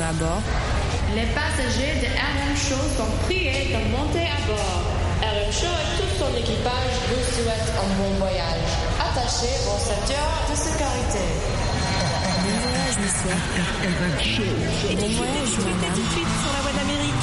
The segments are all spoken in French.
à bord. Les passagers de RM Show sont priés de monter à bord. RM Show et tout son équipage vous souhaitent un bon voyage. Attachez vos ceintures de sécurité. Bon voyage, monsieur. RM Show. Bon voyage, madame. Tout de suite sur la voie d'Amérique.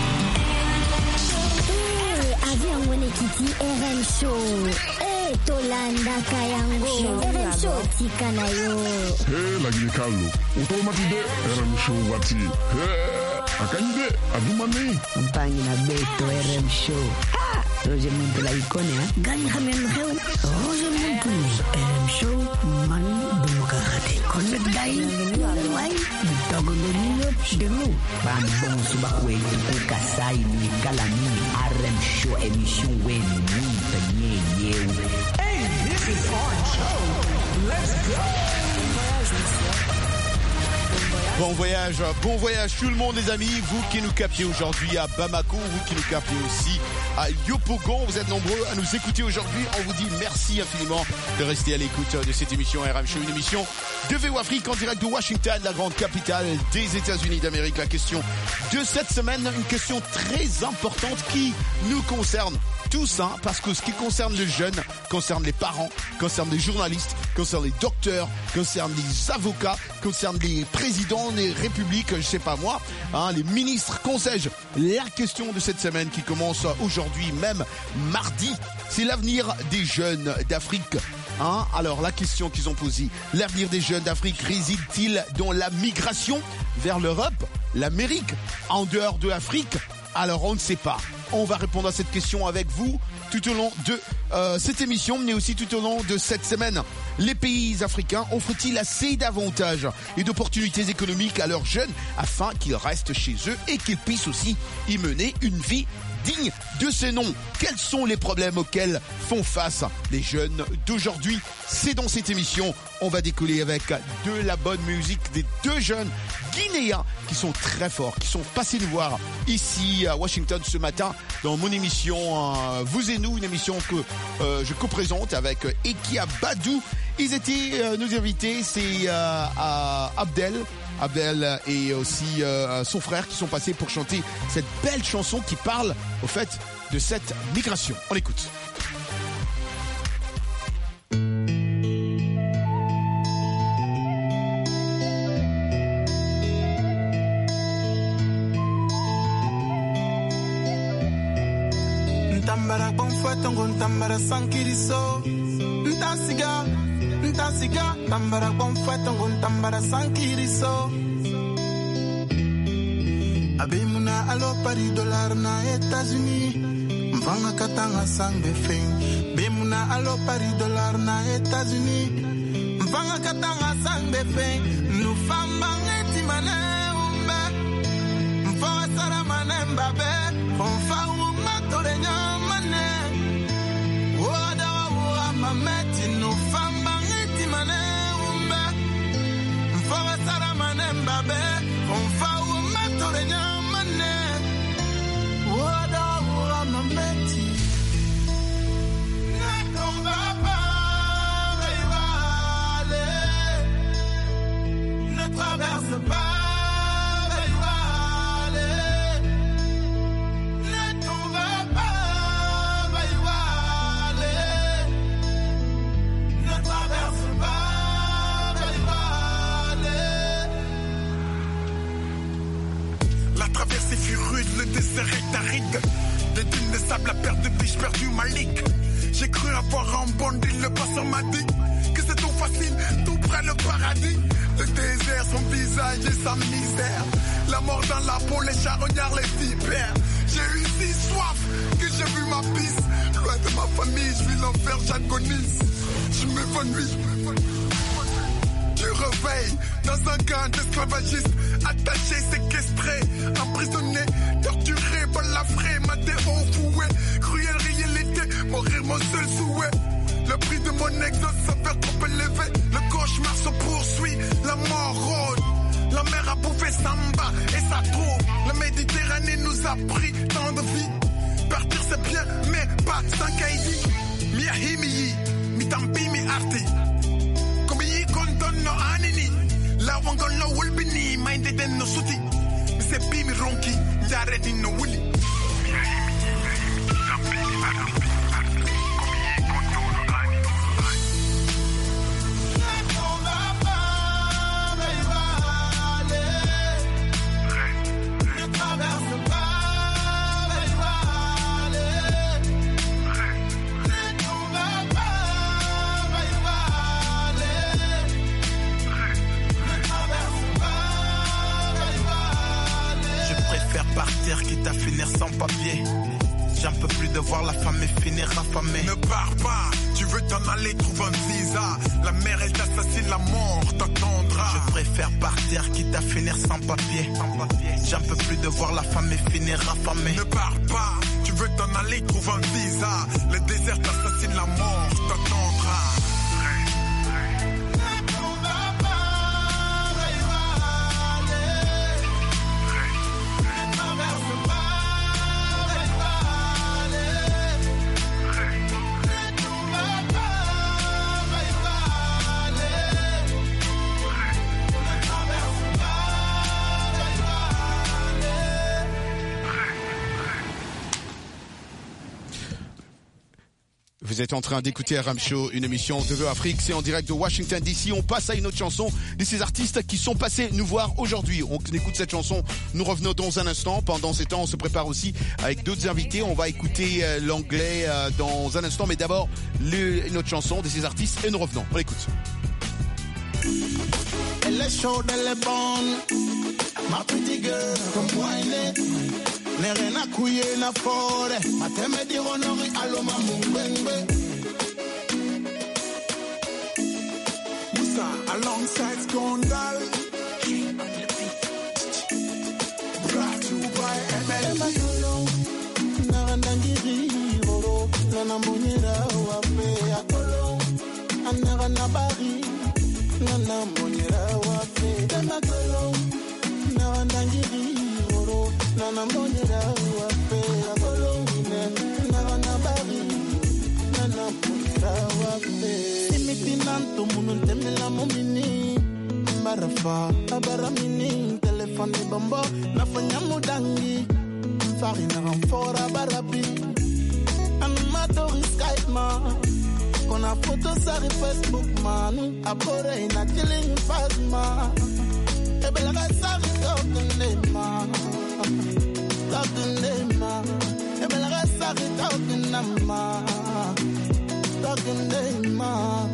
Avion Wenekiti RM Show. Tolanda Kayango. RM Show Tikanayo. Lagi Carlo. Automatide RM Show wati. Akande adumane. Mpangi na beto RM Show. Roger Muntu la ikone ha. Gani hamen heu. Roger Muntu RM Show man demokrate. Connect dai. Wai. Dogo de nous. Ban bon suba we ku kasai ni kalani RM Show émission we ni tanye yeu. Hey, this is RM Show. Let's go. Bon voyage tout le monde les amis, vous qui nous captez aujourd'hui à Bamako, vous qui nous captez aussi à Yopougon, vous êtes nombreux à nous écouter aujourd'hui, on vous dit merci infiniment de rester à l'écoute de cette émission RM Show, une émission de VO Afrique en direct de Washington, la grande capitale des États-Unis d'Amérique. La question de cette semaine, une question très importante qui nous concerne tous, hein, parce que ce qui concerne les jeunes, concerne les parents, concerne les journalistes, concerne les docteurs, concerne les avocats, concerne les présidents des républiques, je sais pas moi, hein, les ministres, conseils. La question de cette semaine qui commence aujourd'hui, même mardi, c'est l'avenir des jeunes d'Afrique. Hein, alors la question qu'ils ont posée, l'avenir des jeunes d'Afrique réside-t-il dans la migration vers l'Europe, l'Amérique, en dehors de l'Afrique? Alors on ne sait pas. On va répondre à cette question avec vous tout au long de cette émission, mais aussi tout au long de cette semaine. Les pays africains offrent-ils assez d'avantages et d'opportunités économiques à leurs jeunes afin qu'ils restent chez eux et qu'ils puissent aussi y mener une vie digne de ces noms? Quels sont les problèmes auxquels font face les jeunes d'aujourd'hui? C'est dans cette émission, on va décoller avec de la bonne musique des deux jeunes Guinéens qui sont très forts, qui sont passés nous voir ici à Washington ce matin dans mon émission Vous et nous, une émission que je co-présente avec Ekia Badou. Ils étaient nos invités, c'est Abdel et aussi son frère qui sont passés pour chanter cette belle chanson qui parle au fait de cette migration. On l'écoute. Ntambara bonfuatongo ntambara sankiriso ntasiga tambara bonfuatongo ntambara sankiriso abimuna alo pari dollar na États-Unis mvanga katanga sangbe feng bimuna alo pari dollar na États-Unis mvanga katanga sangbe feng nous fambanga timane umbe mfa sara manemba be fonfa umatorenya Mameti no famba ngiti mane umbe mfawa sara mane mbabe onfa umatore nyamane wada wa mameti nakomba pa rivale ne traverse pas le désert est aride. Des dunes de sable, la perte de biche perdue Malik. J'ai cru avoir un bon deal, le passeur m'a dit que c'est tout facile, tout près le paradis. Le désert, son visage et sa misère. La mort dans la peau, les charognards, les vipères. J'ai eu si soif que j'ai vu ma piste. Loin de ma famille, je vis l'enfer, j'agonise. Je m'évanouis. Tu réveilles dans un camp d'esclavagistes, attaché, séquestré, emprisonné, torturé, balafré, maté au fouet, cruelle réalité, mourir mon seul souhait. Le prix de mon exode s'avère trop élevé, le cauchemar se poursuit, la mort rôde. La mer a bouffé Samba et ça trouve. La Méditerranée nous a pris tant de vie. Partir c'est bien, mais pas sans Kaidi. Miahimi, mitampi mi arti. Kondono anini la wangolo wulbini minded no suti started in the willy. Quitte à finir sans papier. J'en peux plus de voir la famille finir affamée. Ne pars pas, tu veux t'en aller, trouve un visa. La mère elle t'assassine, la mort t'attendra. Je préfère partir quitte à finir sans papier. J'en peux plus de voir la famille finir affamée. Ne pars pas, tu veux t'en aller, trouve un visa. Le désert t'assassine, la mort t'attendra. Vous êtes en train d'écouter RM Show, une émission de The Afrique, c'est en direct de Washington DC. On passe à une autre chanson de ces artistes qui sont passés nous voir aujourd'hui. On écoute cette chanson, nous revenons dans un instant. Pendant ces temps, on se prépare aussi avec d'autres invités. On va écouter l'anglais dans un instant, mais d'abord une autre chanson de ces artistes et nous revenons. On l'écoute. Elle est chaude, elle est bonne, ma petite girl, comme wine. Nerena kuye na fore, mateme di honori aloma mungwengwe. Musa alongside Skondal. Brought to you by MLB. Narandangiri oro, nana munyera wape akolo. Anarana bari, nana munyera wape akolo. Narandangiri oro, nana munyera wape akolo. Narana bari, nana munyera wape. Imitinanto mununtemela momini. Barafa, abaramini, telefone bombo, nafanya mudangi. Farina fora barabi. Animatori Skype man. Qu'on a photo sur Facebook man. Apore ina killing fast man. Ebela sari talking man. Talking man. Ebela sari talking man. Talking man.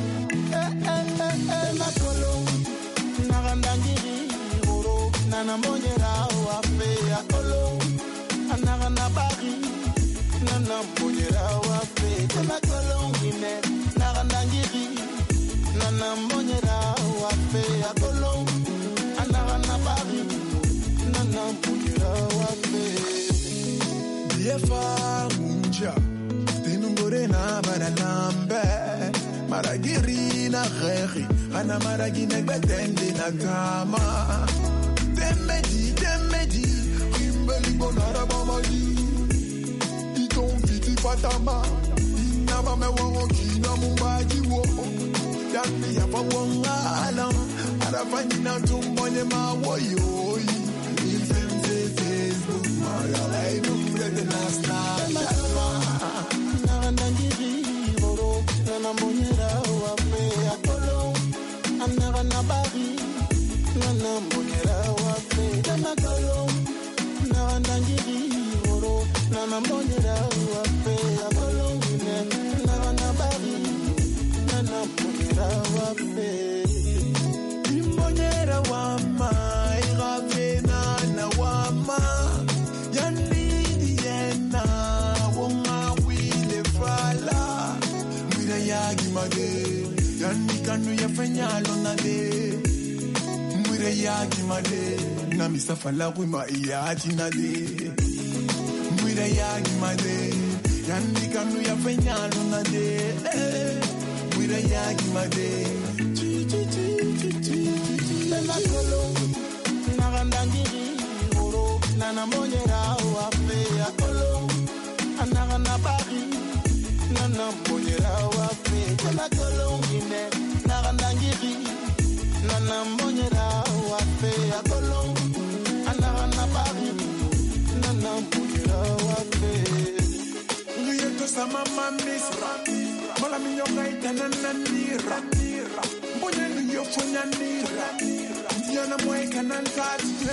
Makolo. Narandangiri oro. Nana monyera wape akolo. Anagana bari. Nana monyera wape. Tena kolongine. Narandangiri. Nana monyera wape akolo. Anagana bari. Nana monyera wape. Diefa munja. Tenungore na baralambe. Maragiri na reri. Ana maragine gbetende na kama. Temedi. Rimbeli bonara bamaji. Iton fiti fatama. Inama me wangoki na mumbaji wo. Yaki ya fa wangala. Arafani na tumbonye mawoyoi. Infemse Facebook. Mayala inumrede na Snapchat. Narandangiri oro. Nana monyera wape akolo. Anagana bari. Nana monyera wape. Tena kolong. Narandangiri oro. Nana monyera wape akolo. Nagana bari. Nana monyera wape. Imbonyera wama. Irafe na wama. Yanidi yena. Wonga wile fala. Mwira yagi mage. Yanikanu ya fenyalo na de. Mwira yagi made. Na misafala wima iyati na de. Mwira yagi made. Yanikanu ya fenyalo na de. Mwira yagi made. Makolo. Narandangiri oro. Nana monyera wape akolo. Anagana bari. Nana monyera wape. Tena kolongine. Narandangiri. Nana monyera wape akolo. Anagana bari. Nana mama misra. Mala mi yoga itana nanira. Mbonye ni yofonya nira. Ndiana mweka nantate.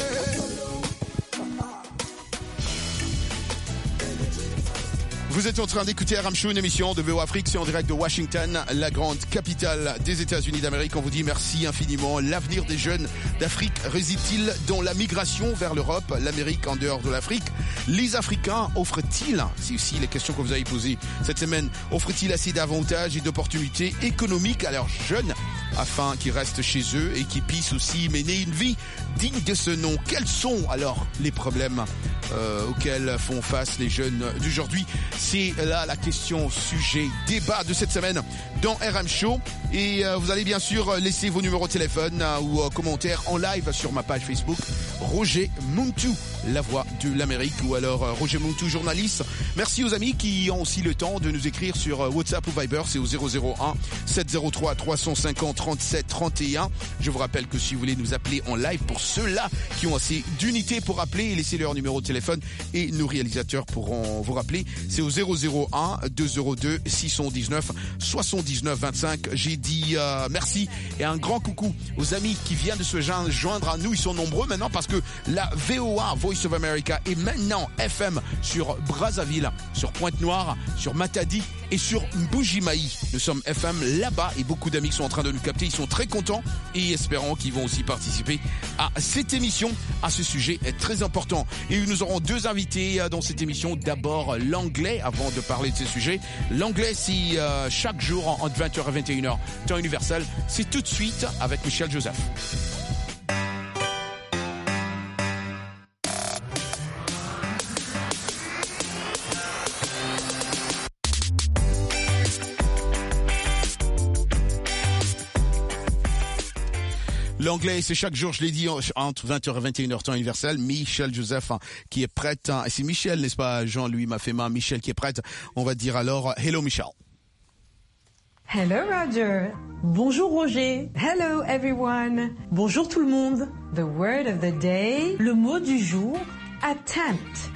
Vous êtes en train d'écouter RM Show, une émission de VO Afrique, c'est en direct de Washington, la grande capitale des États-Unis d'Amérique. On vous dit merci infiniment. L'avenir des jeunes d'Afrique réside-t-il dans la migration vers l'Europe, l'Amérique en dehors de l'Afrique? Les Africains offrent-ils, c'est aussi les questions que vous avez posées cette semaine, offrent-ils assez d'avantages et d'opportunités économiques à leurs jeunes afin qu'ils restent chez eux et qu'ils puissent aussi mener une vie digne de ce nom? Quels sont alors les problèmes auxquels font face les jeunes d'aujourd'hui? C'est là la question, sujet, débat de cette semaine dans RM Show. Et vous allez bien sûr laisser vos numéros de téléphone ou commentaires en live sur ma page Facebook, Roger Muntu, la voix de l'Amérique, ou alors Roger Muntu, journaliste. Merci aux amis qui ont aussi le temps de nous écrire sur WhatsApp ou Viber, c'est au 001 703 350 37 31. Je vous rappelle que si vous voulez nous appeler en live, pour ceux-là qui ont assez d'unités pour appeler, laissez leur numéro de téléphone et nos réalisateurs pourront vous rappeler. C'est au 001 202 619 79 25. J'ai dit merci et un grand coucou aux amis qui viennent de se joindre à nous. Ils sont nombreux maintenant parce que la VOA, Voice of America, est maintenant FM sur Brazzaville, sur Pointe-Noire, sur Matadi et sur Mbujimayi. Nous sommes FM là-bas et beaucoup d'amis sont en train de nous capter. Ils sont très contents et espérons qu'ils vont aussi participer à cette émission, à ce sujet très important. Et nous aurons deux invités dans cette émission. D'abord l'anglais, avant de parler de ce sujet. L'anglais, c'est chaque jour entre 20h et 21h, temps universel. C'est tout de suite avec Michel Joseph. L'anglais, c'est chaque jour, je l'ai dit, entre 20h et 21h, temps universel. Michel Joseph qui est prête. C'est Michel, n'est-ce pas? Jean-Louis Mafema, Michel qui est prête. On va dire alors, hello Michel. Hello Roger. Bonjour Roger. Hello everyone. Bonjour tout le monde. The word of the day. Le mot du jour, attempt.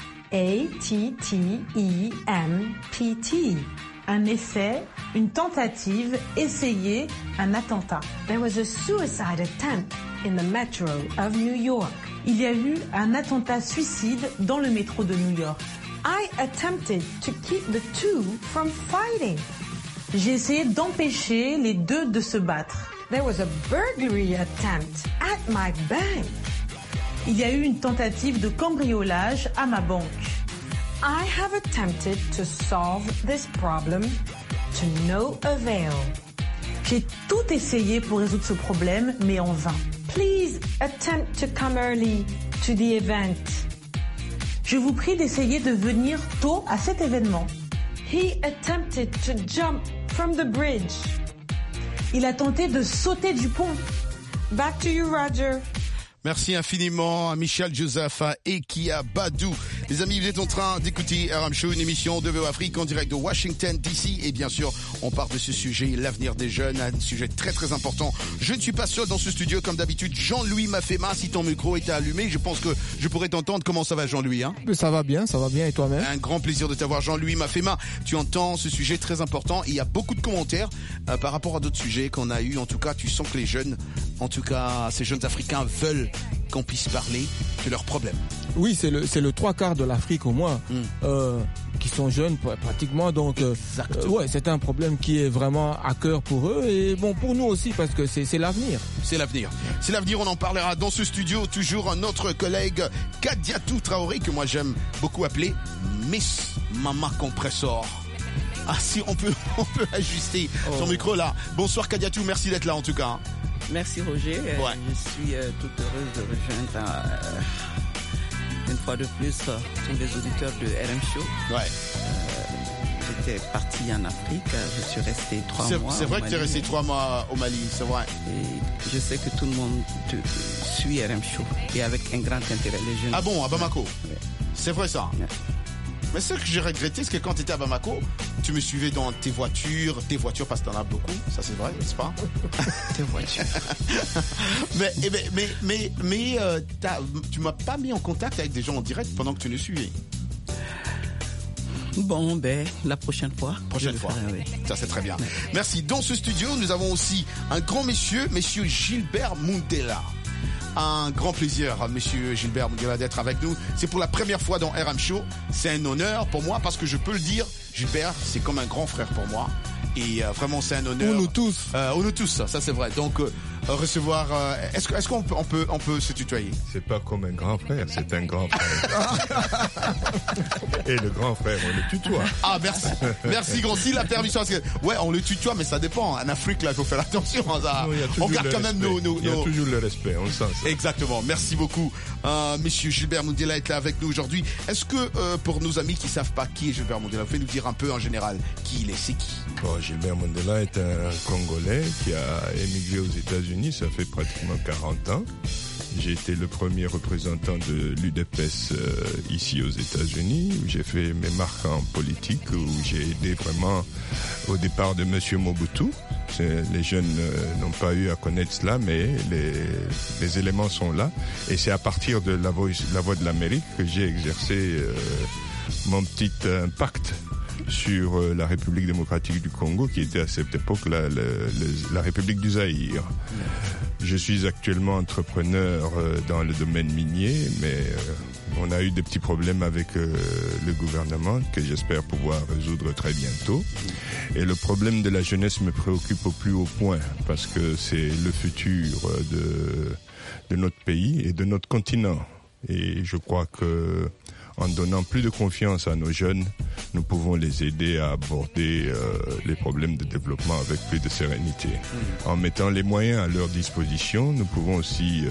A-T-T-E-M-P-T. Un essai, une tentative, essayer, un attentat. There was a suicide attempt in the metro of New York. Il y a eu un attentat suicide dans le métro de New York. I attempted to keep the two from fighting. J'ai essayé d'empêcher les deux de se battre. There was a burglary attempt at my bank. Il y a eu une tentative de cambriolage à ma banque. I have attempted to solve this problem to no avail. J'ai tout essayé pour résoudre ce problème, mais en vain. Please attempt to come early to the event. Je vous prie d'essayer de venir tôt à cet événement. He attempted to jump from the bridge. Il a tenté de sauter du pont. Back to you, Roger. Merci infiniment à Michel Joseph et Kia Badou. Les amis, vous êtes en train d'écouter RM Show, une émission de VO Afrique en direct de Washington DC. Et bien sûr, on parle de ce sujet, l'avenir des jeunes, un sujet très très important. Je ne suis pas seul dans ce studio comme d'habitude. Jean-Louis Mafema, si ton micro est allumé, je pense que je pourrais t'entendre. Comment ça va, Jean-Louis, hein? Ça va bien et toi-même? Un grand plaisir de t'avoir, Jean-Louis Mafema. Tu entends ce sujet très important. Il y a beaucoup de commentaires par rapport à d'autres sujets qu'on a eu. En tout cas, tu sens que les jeunes, en tout cas ces jeunes Africains veulent qu'on puisse parler de leurs problèmes. Oui, c'est le 3/4 de l'Afrique au moins qui sont jeunes pratiquement, donc ouais, c'est un problème qui est vraiment à cœur pour eux et bon pour nous aussi parce que c'est l'avenir. C'est l'avenir. C'est l'avenir, on en parlera dans ce studio. Toujours notre collègue Kadiatou Traoré que moi j'aime beaucoup appeler Miss Mama Compressor. Ah si, on peut ajuster son micro là. Bonsoir Kadiatou, merci d'être là en tout cas. Merci Roger, ouais. Je suis toute heureuse de rejoindre une fois de plus tous les auditeurs de RM Show. Ouais. J'étais parti en Afrique, je suis resté 3 mois. C'est vrai que tu es resté 3 mois au Mali, c'est vrai. Et je sais que tout le monde suit RM Show et avec un grand intérêt, les jeunes. Ah bon, à Bamako? Ouais. C'est vrai ça? Ouais. Mais ce que j'ai regretté, c'est que quand tu étais à Bamako, tu me suivais dans tes voitures parce que t'en as beaucoup, ça c'est vrai, n'est-ce pas? Tes voitures. mais tu m'as pas mis en contact avec des gens en direct pendant que tu nous suivais. Bon, la prochaine fois. Oui. Ça, c'est très bien. Merci. Dans ce studio, nous avons aussi un grand monsieur Gilbert Mundela. Un grand plaisir, monsieur Gilbert Mundela, d'être avec nous. C'est pour la première fois dans RM Show. C'est un honneur pour moi parce que je peux le dire, Gilbert, c'est comme un grand frère pour moi. Et vraiment, c'est un honneur. Pour nous tous. Ça c'est vrai. Donc, recevoir... Est-ce qu'on peut se tutoyer? C'est pas comme un grand frère, c'est un grand frère. Et le grand frère, on le tutoie. Ah, merci. Merci, grand. Si la permission... Ouais, on le tutoie, mais ça dépend. En Afrique, là, il faut faire attention. Ça. Non, on garde quand même nos... Il y a toujours le respect, on le sent ça. Exactement. Merci beaucoup. Monsieur Gilbert Mundela est là avec nous aujourd'hui. Est-ce que, pour nos amis qui ne savent pas qui est Gilbert Mundela, vous pouvez nous dire un peu en général qui il est, c'est qui? Bon, Gilbert Mundela est un Congolais qui a émigré aux États-Unis, ça fait pratiquement 40 ans. J'ai été le premier représentant de l'UDPS ici aux États-Unis, où j'ai fait mes marques en politique, où j'ai aidé vraiment au départ de Monsieur Mobutu. Les jeunes n'ont pas eu à connaître cela, mais les éléments sont là. Et c'est à partir de la Voix de l'Amérique que j'ai exercé mon petit impact sur la République démocratique du Congo, qui était à cette époque la République du Zaïre. Je suis actuellement entrepreneur dans le domaine minier, mais on a eu des petits problèmes avec le gouvernement que j'espère pouvoir résoudre très bientôt. Et le problème de la jeunesse me préoccupe au plus haut point, parce que c'est le futur de notre pays et de notre continent. Et je crois que en donnant plus de confiance à nos jeunes, nous pouvons les aider à aborder les problèmes de développement avec plus de sérénité. En mettant les moyens à leur disposition, nous pouvons aussi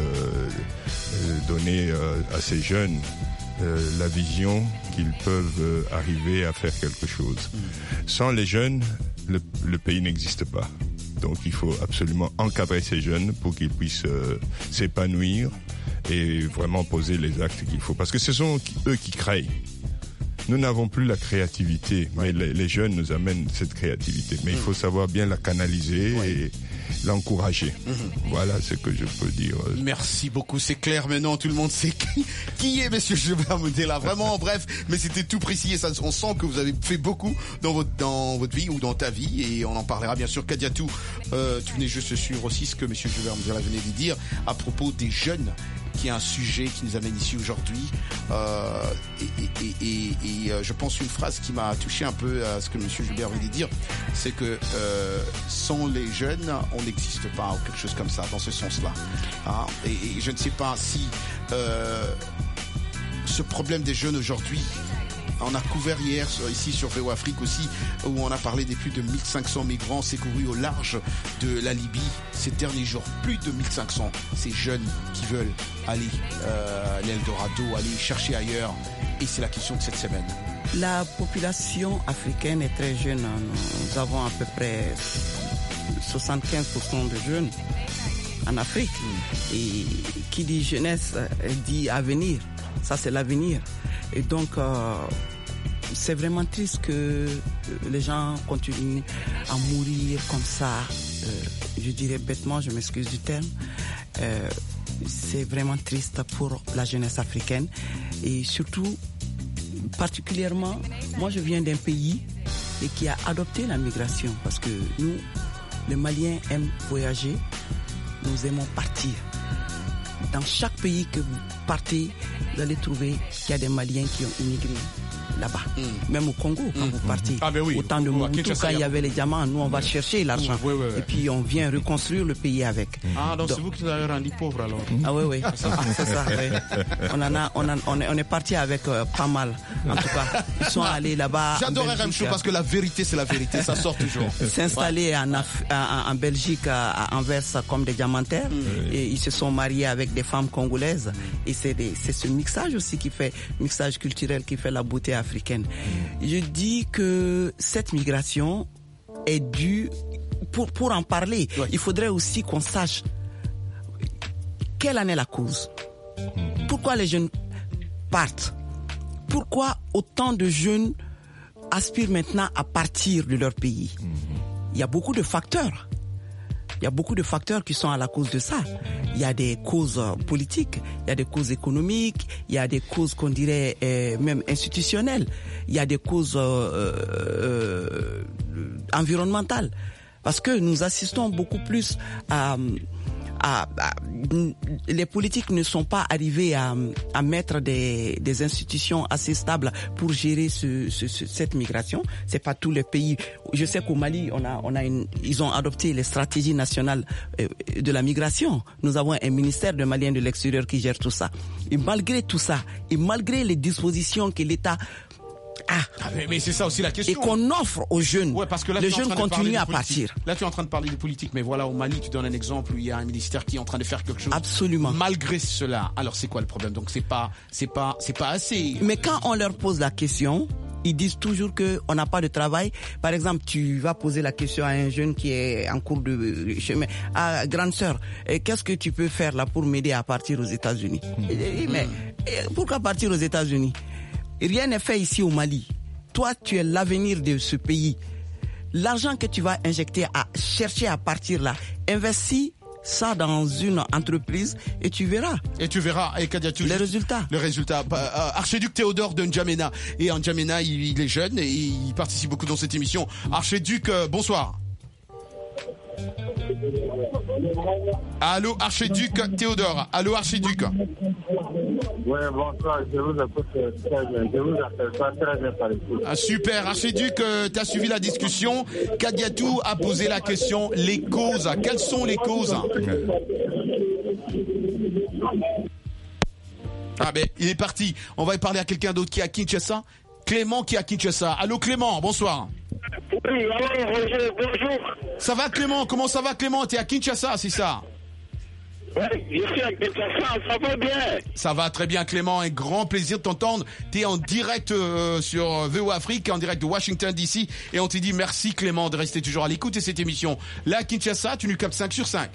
donner à ces jeunes la vision qu'ils peuvent arriver à faire quelque chose. Sans les jeunes, le pays n'existe pas. Donc il faut absolument encadrer ces jeunes pour qu'ils puissent s'épanouir et vraiment poser les actes qu'il faut. Parce que ce sont eux qui créent. Nous n'avons plus la créativité, mais les jeunes nous amènent cette créativité. Mais il faut savoir bien la canaliser et l'encourager. Voilà ce que je peux dire. Merci beaucoup, c'est clair maintenant, tout le monde sait qui est monsieur Gilbert Mundela. Vraiment, bref, mais c'était tout précis et ça, on sent que vous avez fait beaucoup dans votre vie ou dans ta vie et on en parlera bien sûr. Kadiatou, tu venais juste suivre aussi ce que monsieur Gilbert Mundela venait de dire à propos des jeunes, qui est un sujet qui nous amène ici aujourd'hui. Et je pense une phrase qui m'a touché un peu à ce que monsieur Gilbert venait de dire, c'est que sans les jeunes, on n'existe pas, ou quelque chose comme ça, dans ce sens-là. Hein? Et je ne sais pas si ce problème des jeunes aujourd'hui, on a couvert hier ici sur VO Afrique aussi, où on a parlé des plus de 1500 migrants secourus au large de la Libye ces derniers jours. Plus de 1500, ces jeunes qui veulent aller à l'Eldorado, aller chercher ailleurs. Et c'est la question de cette semaine. La population africaine est très jeune. Nous avons à peu près 75% de jeunes en Afrique. Et qui dit jeunesse dit avenir. Ça, c'est l'avenir. Et donc, c'est vraiment triste que les gens continuent à mourir comme ça. Je dirais bêtement, je m'excuse du terme. C'est vraiment triste pour la jeunesse africaine. Et surtout, particulièrement, moi je viens d'un pays qui a adopté la migration. Parce que nous, les Maliens aiment voyager, nous aimons partir. Dans chaque pays que vous partez, vous allez trouver qu'il y a des Maliens qui ont immigré là-bas. Même au Congo, quand vous partez. Ah ben oui. Au temps de Mobutu, quand il y avait les diamants, nous on va chercher l'argent. Et puis on vient reconstruire le pays avec. Ah, donc c'est vous qui nous avez rendu pauvres alors. Ah oui, c'est ça. Oui. On est parti avec pas mal. En tout cas, ils sont allés là-bas. J'adore RM Show parce que la vérité, c'est la vérité. Ça sort toujours. S'installer en Belgique, à Anvers, comme des diamantaires. Et ils se sont mariés avec des femmes congolaises. Et c'est ce mixage aussi qui fait, mixage culturel qui fait la beauté africaine. Je dis que cette migration est due, pour en parler, il faudrait aussi qu'on sache quelle en est la cause. Pourquoi les jeunes partent? Pourquoi autant de jeunes aspirent maintenant à partir de leur pays? Il y a beaucoup de facteurs. Il y a beaucoup de facteurs qui sont à la cause de ça. Il il y a des causes politiques, il y a des causes économiques, il y a des causes qu'on dirait même institutionnelles, il y a des causes environnementales. Parce que nous assistons beaucoup plus les politiques ne sont pas arrivés à mettre des institutions assez stables pour gérer cette migration. C'est pas tous les pays. Je sais qu'au Mali, ils ont adopté les stratégies nationales de la migration. Nous avons un ministère de Maliens de l'extérieur qui gère tout ça. Et malgré tout ça, et malgré les dispositions que l'État mais c'est ça aussi la question. Et qu'on offre aux jeunes. Ouais, parce que là, les jeunes continuent à partir. Là, tu es en train de parler de politique, mais voilà, au Mali, tu donnes un exemple où il y a un ministère qui est en train de faire quelque chose. Absolument. Malgré cela. Alors, c'est quoi le problème? Donc, c'est pas assez. Mais quand on leur pose la question, ils disent toujours que on n'a pas de travail. Par exemple, tu vas poser la question à un jeune qui est en cours de chemin. Ah, grande sœur, qu'est-ce que tu peux faire là pour m'aider à partir aux États-Unis? Mais pourquoi partir aux États-Unis? Rien n'est fait ici au Mali. Toi, tu es l'avenir de ce pays. L'argent que tu vas injecter à chercher à partir là, investis ça dans une entreprise et tu verras. Et Kadiatou, les résultats. Le résultat. Archiduc Théodore de N'Djamena. Et N'Djamena, il est jeune et il participe beaucoup dans cette émission. Archiduc, bonsoir. Allô, Archiduc Théodore. Allô, Archiduc. Oui, bonsoir, je vous écoute très bien. Je vous appelle pas très bien par ici. Super, Archiduc, tu as suivi la discussion. Kadiatou a posé la question, les causes. Quelles sont les causes? Ah ben, il est parti. On va parler à quelqu'un d'autre qui est à Kinshasa. Clément qui est à Kinshasa. Allô Clément, bonsoir. Oui, alors Roger, bonjour. Ça va Clément? Comment ça va Clément? T'es à Kinshasa, c'est ça? Oui, je suis à Kinshasa, ça va bien. Ça va très bien Clément, un grand plaisir de t'entendre. T'es en direct sur VO Afrique, en direct de Washington DC, et on te dit merci Clément de rester toujours à l'écoute de cette émission. Là à Kinshasa, tu nous captes 5 sur 5.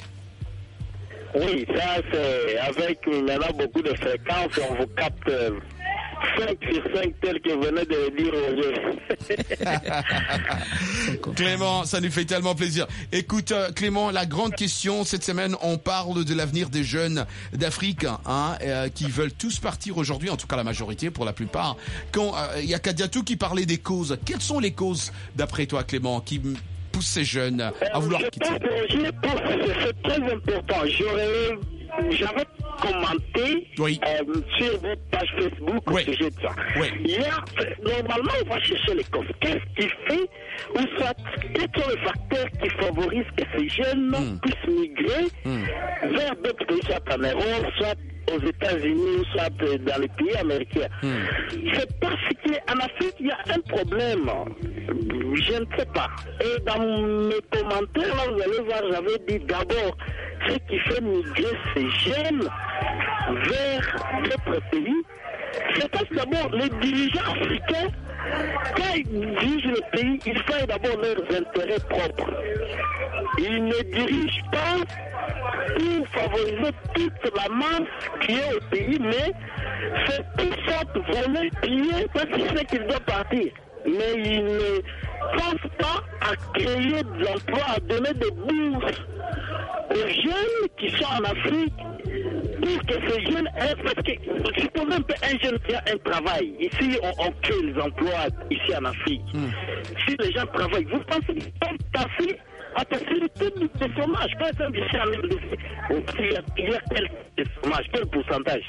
Oui, ça c'est avec maintenant beaucoup de fréquences, on vous capte 5 sur 5 tel que venait de dire Roger. Clément, ça nous fait tellement plaisir. Écoute Clément, la grande question cette semaine, on parle de l'avenir des jeunes d'Afrique qui veulent tous partir aujourd'hui, en tout cas la majorité pour la plupart. Quand il y a Kadiatou qui parlait des causes, quelles sont les causes d'après toi Clément qui poussent ces jeunes à vouloir quitter? C'est très important. J'avais commenté sur votre page Facebook au sujet de ça. Normalement, on va chercher les causes. Qu'est-ce qui fait, ou soit, quels sont les facteurs qui favorisent que ces jeunes puissent migrer vers d'autres pays, soit en Europe, soit aux États-Unis, soit dans les pays américains? C'est parce qu'en Afrique, il y a un problème. Je ne sais pas. Et dans mes commentaires, là, vous allez voir, j'avais dit d'abord, ce qui fait migrer ces jeunes vers d'autres pays, c'est parce que d'abord, les dirigeants africains, quand ils dirigent le pays, ils font d'abord leurs intérêts propres. Ils ne dirigent pas pour favoriser toute la masse qui est au pays, mais c'est tout ça voler, piller, parce qu'ils savent qu'ils doivent partir. Mais ils ne pensent pas à créer de l'emploi, à donner des bourses aux jeunes qui sont en Afrique pour que ces jeunes aient, parce que supposons un peu un jeune qui a un travail, ici on crée les emplois ici en Afrique. Si les gens travaillent, vous pensez qu'ils peuvent passer à faciliter le chômage? Par exemple, ici en Afrique, il y a quel chômage, quel pourcentage?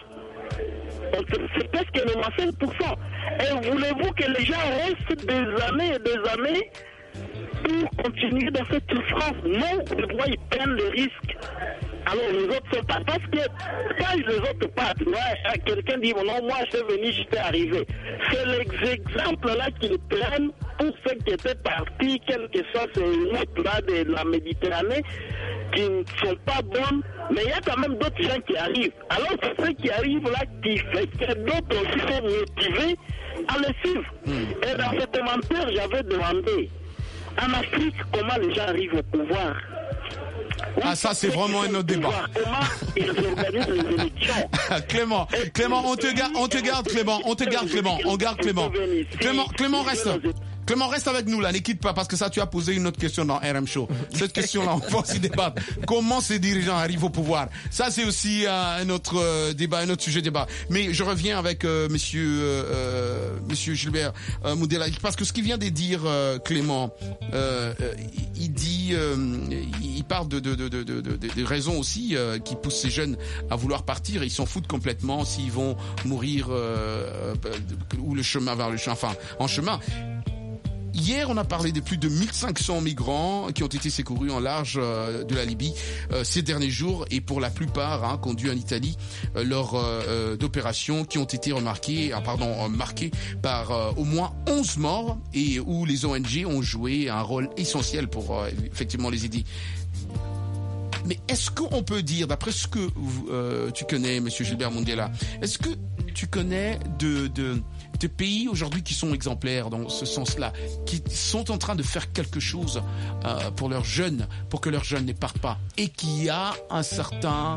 C'est presque 95%. Et voulez-vous que les gens restent des années et des années pour continuer dans cette souffrance? Non, les gens ils prennent le risque. Alors les autres sont pas. Parce que quand les autres partent, quelqu'un dit non, moi je suis venu, je suis arrivé. C'est l'exemple là qu'ils prennent pour ceux qui étaient partis, quelle que soit ces routes là de la Méditerranée, qui ne sont pas bonnes, mais il y a quand même d'autres gens qui arrivent. Alors c'est ceux qui arrivent là qui fait que d'autres aussi sont motivés à les suivre. Et dans ce commentaire, j'avais demandé en Afrique comment les gens arrivent au pouvoir. Ah, ça, c'est vraiment un autre débat. Comment ils organisent les élections? Clément, on te garde, Clément. On garde Clément. Clément, reste. Clément, reste avec nous là, ne quitte pas, parce que ça, tu as posé une autre question dans RM Show. Cette question-là, on peut aussi débattre. Comment ces dirigeants arrivent au pouvoir? Ça, c'est aussi un autre débat, un autre sujet de débat. Mais je reviens avec monsieur Gilbert Moundela, parce que ce qu'il vient de dire Clément, il dit, il parle de raisons aussi qui poussent ces jeunes à vouloir partir. Ils s'en foutent complètement s'ils vont mourir ou le chemin vers le chemin, enfin en chemin. Hier, on a parlé de plus de 1500 migrants qui ont été secourus en large de la Libye ces derniers jours, et pour la plupart conduits en Italie lors d'opérations qui ont été marquées par au moins 11 morts, et où les ONG ont joué un rôle essentiel pour effectivement les aider. Mais est-ce qu'on peut dire, d'après ce que tu connais, Monsieur Gilbert Moundela, est-ce que tu connais de pays aujourd'hui qui sont exemplaires dans ce sens-là, qui sont en train de faire quelque chose pour leurs jeunes, pour que leurs jeunes ne partent pas, et qui a un certain,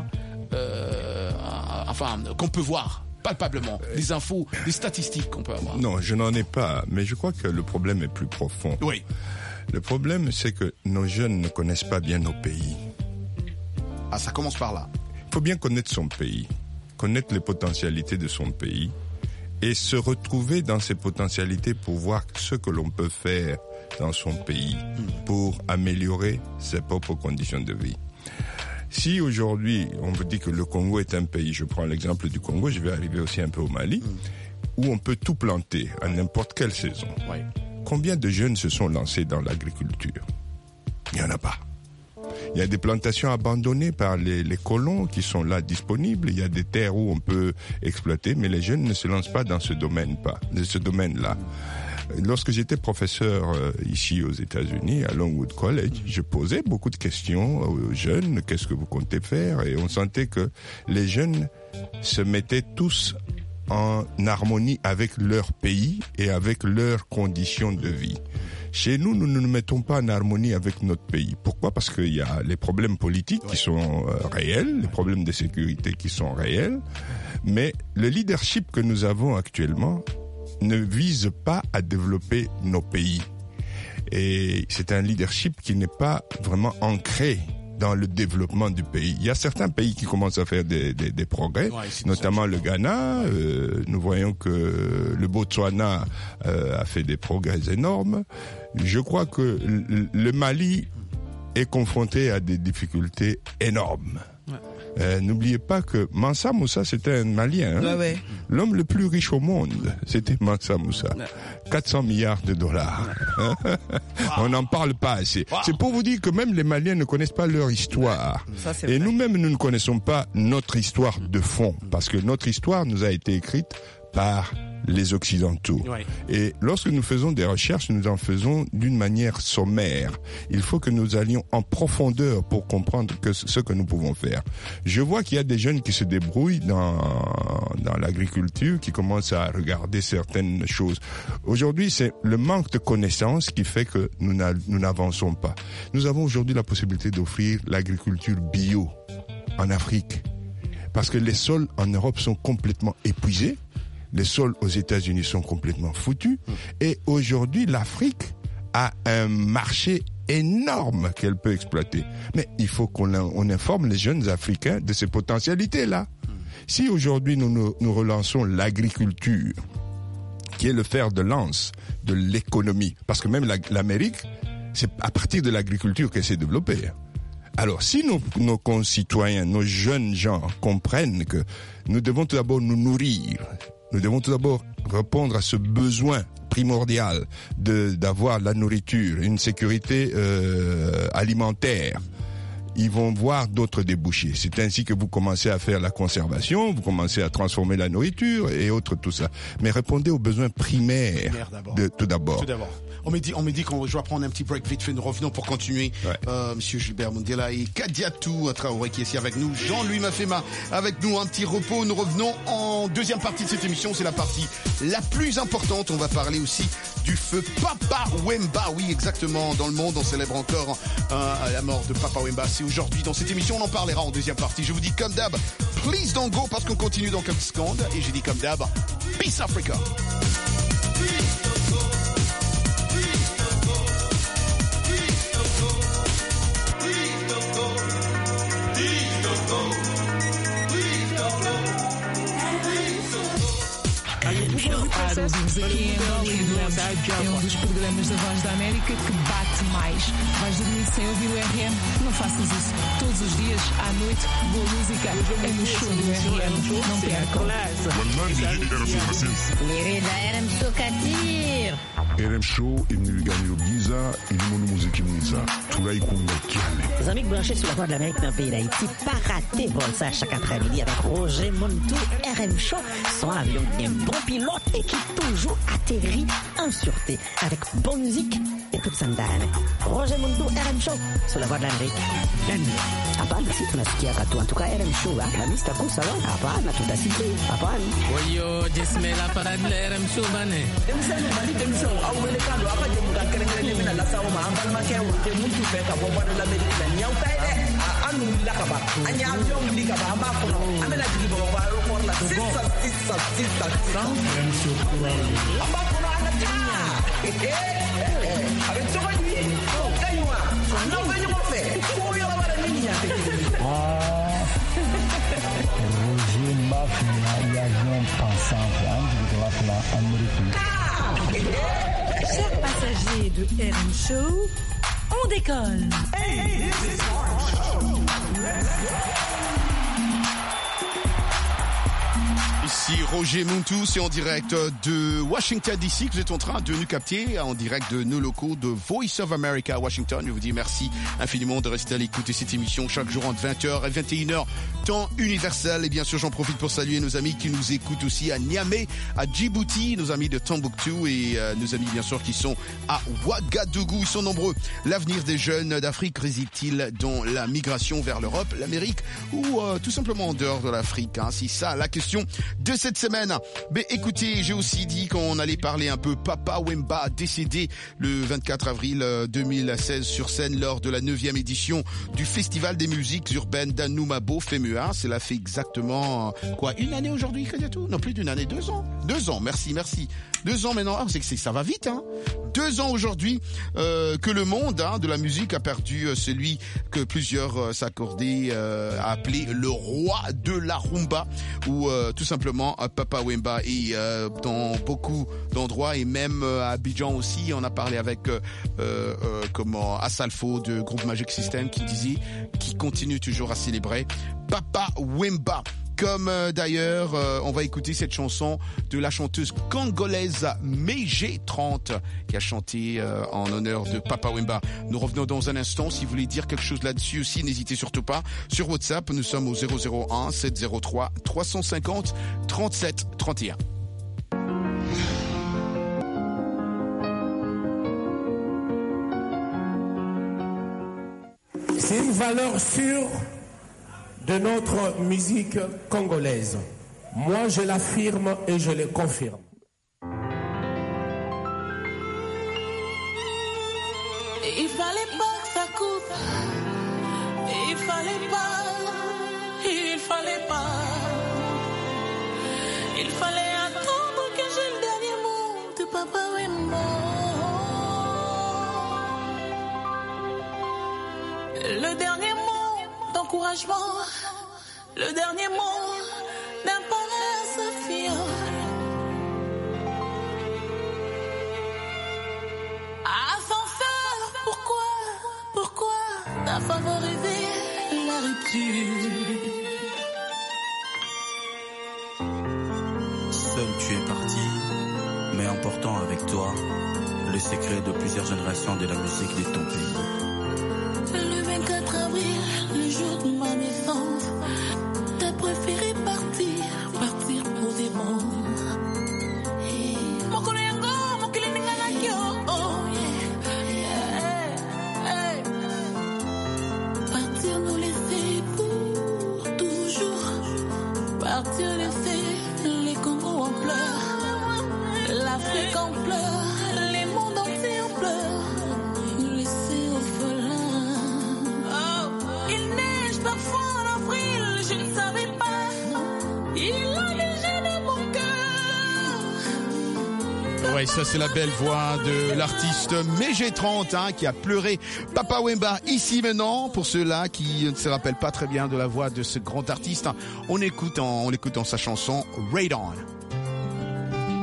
qu'on peut voir palpablement, des infos, des statistiques qu'on peut avoir? Non, je n'en ai pas, mais je crois que le problème est plus profond. Oui. Le problème, c'est que nos jeunes ne connaissent pas bien nos pays. Ah, ça commence par là. Il faut bien connaître son pays, connaître les potentialités de son pays, et se retrouver dans ces potentialités pour voir ce que l'on peut faire dans son pays pour améliorer ses propres conditions de vie. Si aujourd'hui, on vous dit que le Congo est un pays, je prends l'exemple du Congo, je vais arriver aussi un peu au Mali, où on peut tout planter à n'importe quelle saison. Oui. Combien de jeunes se sont lancés dans l'agriculture? Il n'y en a pas. Il y a des plantations abandonnées par les colons qui sont là disponibles. Il y a des terres où on peut exploiter, mais les jeunes ne se lancent pas dans ce domaine-là. Lorsque j'étais professeur ici aux États-Unis, à Longwood College, je posais beaucoup de questions aux jeunes. Qu'est-ce que vous comptez faire? Et on sentait que les jeunes se mettaient tous en harmonie avec leur pays et avec leurs conditions de vie. Chez nous, nous ne nous mettons pas en harmonie avec notre pays. Pourquoi? Parce qu'il y a les problèmes politiques qui sont réels, les problèmes de sécurité qui sont réels, mais le leadership que nous avons actuellement ne vise pas à développer nos pays. Et c'est un leadership qui n'est pas vraiment ancré dans le développement du pays. Il y a certains pays qui commencent à faire des progrès, notamment le Ghana. Nous voyons que le Botswana a fait des progrès énormes. Je crois que le Mali est confronté à des difficultés énormes. N'oubliez pas que Mansa Moussa, c'était un Malien. L'homme le plus riche au monde, c'était Mansa Moussa. 400 milliards de dollars. On n'en parle pas assez. C'est pour vous dire que même les Maliens ne connaissent pas leur histoire. Et nous-mêmes, nous ne connaissons pas notre histoire de fond. Parce que notre histoire nous a été écrite par les Occidentaux. Et lorsque nous faisons des recherches, nous en faisons d'une manière sommaire. Il faut que nous allions en profondeur pour comprendre ce que nous pouvons faire. Je vois qu'il y a des jeunes qui se débrouillent dans l'agriculture, qui commencent à regarder certaines choses. Aujourd'hui, c'est le manque de connaissances qui fait que nous n'avançons pas. Nous avons aujourd'hui la possibilité d'offrir l'agriculture bio en Afrique. Parce que les sols en Europe sont complètement épuisés. Les sols aux États-Unis sont complètement foutus. Et aujourd'hui, l'Afrique a un marché énorme qu'elle peut exploiter. Mais il faut qu'on informe les jeunes Africains de ces potentialités-là. Si aujourd'hui nous relançons l'agriculture, qui est le fer de lance de l'économie, parce que même l'Amérique, c'est à partir de l'agriculture qu'elle s'est développée. Alors, si nos concitoyens, nos jeunes gens comprennent que nous devons tout d'abord nous nourrir, nous devons tout d'abord répondre à ce besoin primordial d'avoir la nourriture, une sécurité alimentaire, ils vont voir d'autres débouchés. C'est ainsi que vous commencez à faire la conservation, vous commencez à transformer la nourriture et autres, tout ça. Mais répondez aux besoins primaires tout d'abord. On me dit qu'on doit prendre un petit break vite fait. Nous revenons pour continuer. Monsieur Gilbert Moundela et Kadiatou Traoré qui est ici avec nous. Jean-Louis Mafema avec nous. Un petit repos. Nous revenons en deuxième partie de cette émission. C'est la partie la plus importante. On va parler aussi du feu Papa Wemba. Oui, exactement. Dans le monde, on célèbre encore la mort de Papa Wemba. C'est aujourd'hui dans cette émission. On en parlera en deuxième partie. Je vous dis comme d'hab, please don't go, parce qu'on continue dans quelques secondes. Et j'ai dit comme d'hab, Peace Africa. A ouvimos aqui em Angola e é um dos programas da Voz da América que bate mais. Vais dormir sem ouvir o RM? Não faças isso. Todos os dias, à noite, boa música é no show do RM. Não percam. Lirida RM Show Katir. RM Show imnigani Giza ilimonu muziki mwiza tunaikunda kiane. Les amis branchés sur la Voix de l'Amérique dans le pays d'Haïti, pas rater pour ça chaque après-midi avec Roger Montou, RM Show, son avion bien bon pilote et qui toujours atterrit en sûreté avec bonne musique et toute sandane. Roger Montou, RM Show sur la Voix de l'Amérique. Hapana, si tunasikia katu. En tout cas, RM Show, la mista kusa wa. Hapana, tutasikia. Hapana. Wayo, jismela parade la RM Show bane. Demsene bali demso, au welekalo, apa jemuka kerengene mina la sawo ma ambal ma kewu te muntu fe ka bo bana la medina nyaw tay de. Anu la ka ba. Anya avion li ka ba amba ko no. Amela digi bo ba ro ko la sisa. RM Show kura. Amba ko no ana ta. Avec ce qui oh, kaywa. Non, mais je m'en fais. Roger Mafia, l'avion pensant Chers passagers de RM Show, on décolle. Hey, this is RM Show. Ici Roger Montou, c'est en direct de Washington DC que vous êtes en train de nous capter, en direct de nos locaux de Voice of America à Washington. Je vous dis merci infiniment de rester à l'écoute de cette émission chaque jour entre 20h et 21h, temps universel. Et bien sûr, j'en profite pour saluer nos amis qui nous écoutent aussi à Niamey, à Djibouti, nos amis de Tombouctou et nos amis bien sûr qui sont à Ouagadougou. Ils sont nombreux. L'avenir des jeunes d'Afrique réside-t-il dans la migration vers l'Europe, l'Amérique ou tout simplement en dehors de l'Afrique, hein? C'est ça la question de cette semaine. Mais écoutez, j'ai aussi dit qu'on allait parler un peu Papa Wemba, décédé le 24 avril 2016 sur scène lors de la 9e édition du Festival des musiques urbaines d'Anoumabo FEMUA. Cela fait exactement une année aujourd'hui, Kadiatou? Non, plus d'une année, 2 ans. 2 ans, merci. 2 ans maintenant, c'est que ça va vite, hein. 2 ans aujourd'hui que le monde de la musique a perdu celui que plusieurs s'accordaient à appeler le roi de la rumba, ou tout simplement Papa Wemba. Et dans beaucoup d'endroits et même à Abidjan aussi, on a parlé avec Asalfo de groupe Magic System qui continue toujours à célébrer Papa Wemba. Comme d'ailleurs, on va écouter cette chanson de la chanteuse congolaise MG30 qui a chanté en honneur de Papa Wemba. Nous revenons dans un instant. Si vous voulez dire quelque chose là-dessus aussi, n'hésitez surtout pas. Sur WhatsApp, nous sommes au 001 703 350 37 31. C'est une valeur sûre de notre musique congolaise. Moi, je l'affirme et je le confirme. Il fallait pas que ça coupe. Il fallait pas. Il fallait attendre que j'ai le dernier mot de Papa Wemba. Le dernier mot d'encouragement. Le dernier mot d'un parrain à sa fille. Ascenseur, pourquoi t'as favorisé la rupture? Seul tu es parti, mais emportant avec toi le secret de plusieurs générations de la musique de ton pays. Le 24 avril, le jour de ma naissance, t'as préféré partir pour des bons. Mon collègue, mon collègue, oh yeah. Partir nous laisser pour toujours. Partir laisser les Congos en pleurs, l'Afrique en pleurs, les mondes entiers en pleurs. Nous laisser orphelins. Il neige parfois en avril, je ne savais pas. Il a déjà dans mon cœur. Ouais, ça c'est la belle voix de l'artiste MG30 qui a pleuré Papa Wemba. Ici maintenant, pour ceux-là qui ne se rappellent pas très bien de la voix de ce grand artiste, on écoute en sa chanson Raid On.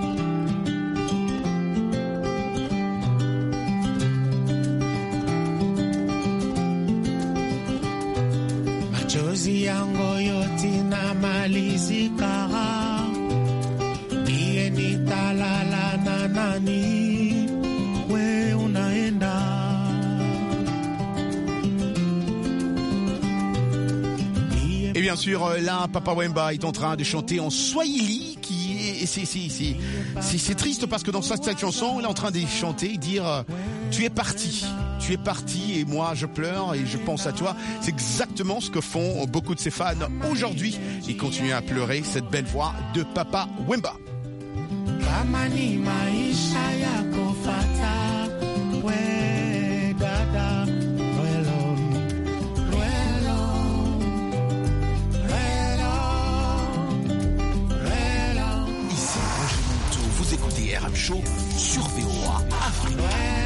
kazi yangu yote namalizika, iye nitalala na nani, we unaenda. Et bien sûr, là, Papa Wemba est en train de chanter en Swahili, c'est triste parce que dans cette chanson, il est en train de chanter et dire tu es parti et moi je pleure et je pense à toi. C'est exactement ce que font beaucoup de ses fans aujourd'hui. Ils continuent à pleurer cette belle voix de Papa Wemba. Kamani maisha yako fata, we dada, Ici Roger Monteau, vous écoutez RM Show sur VOA Afrique.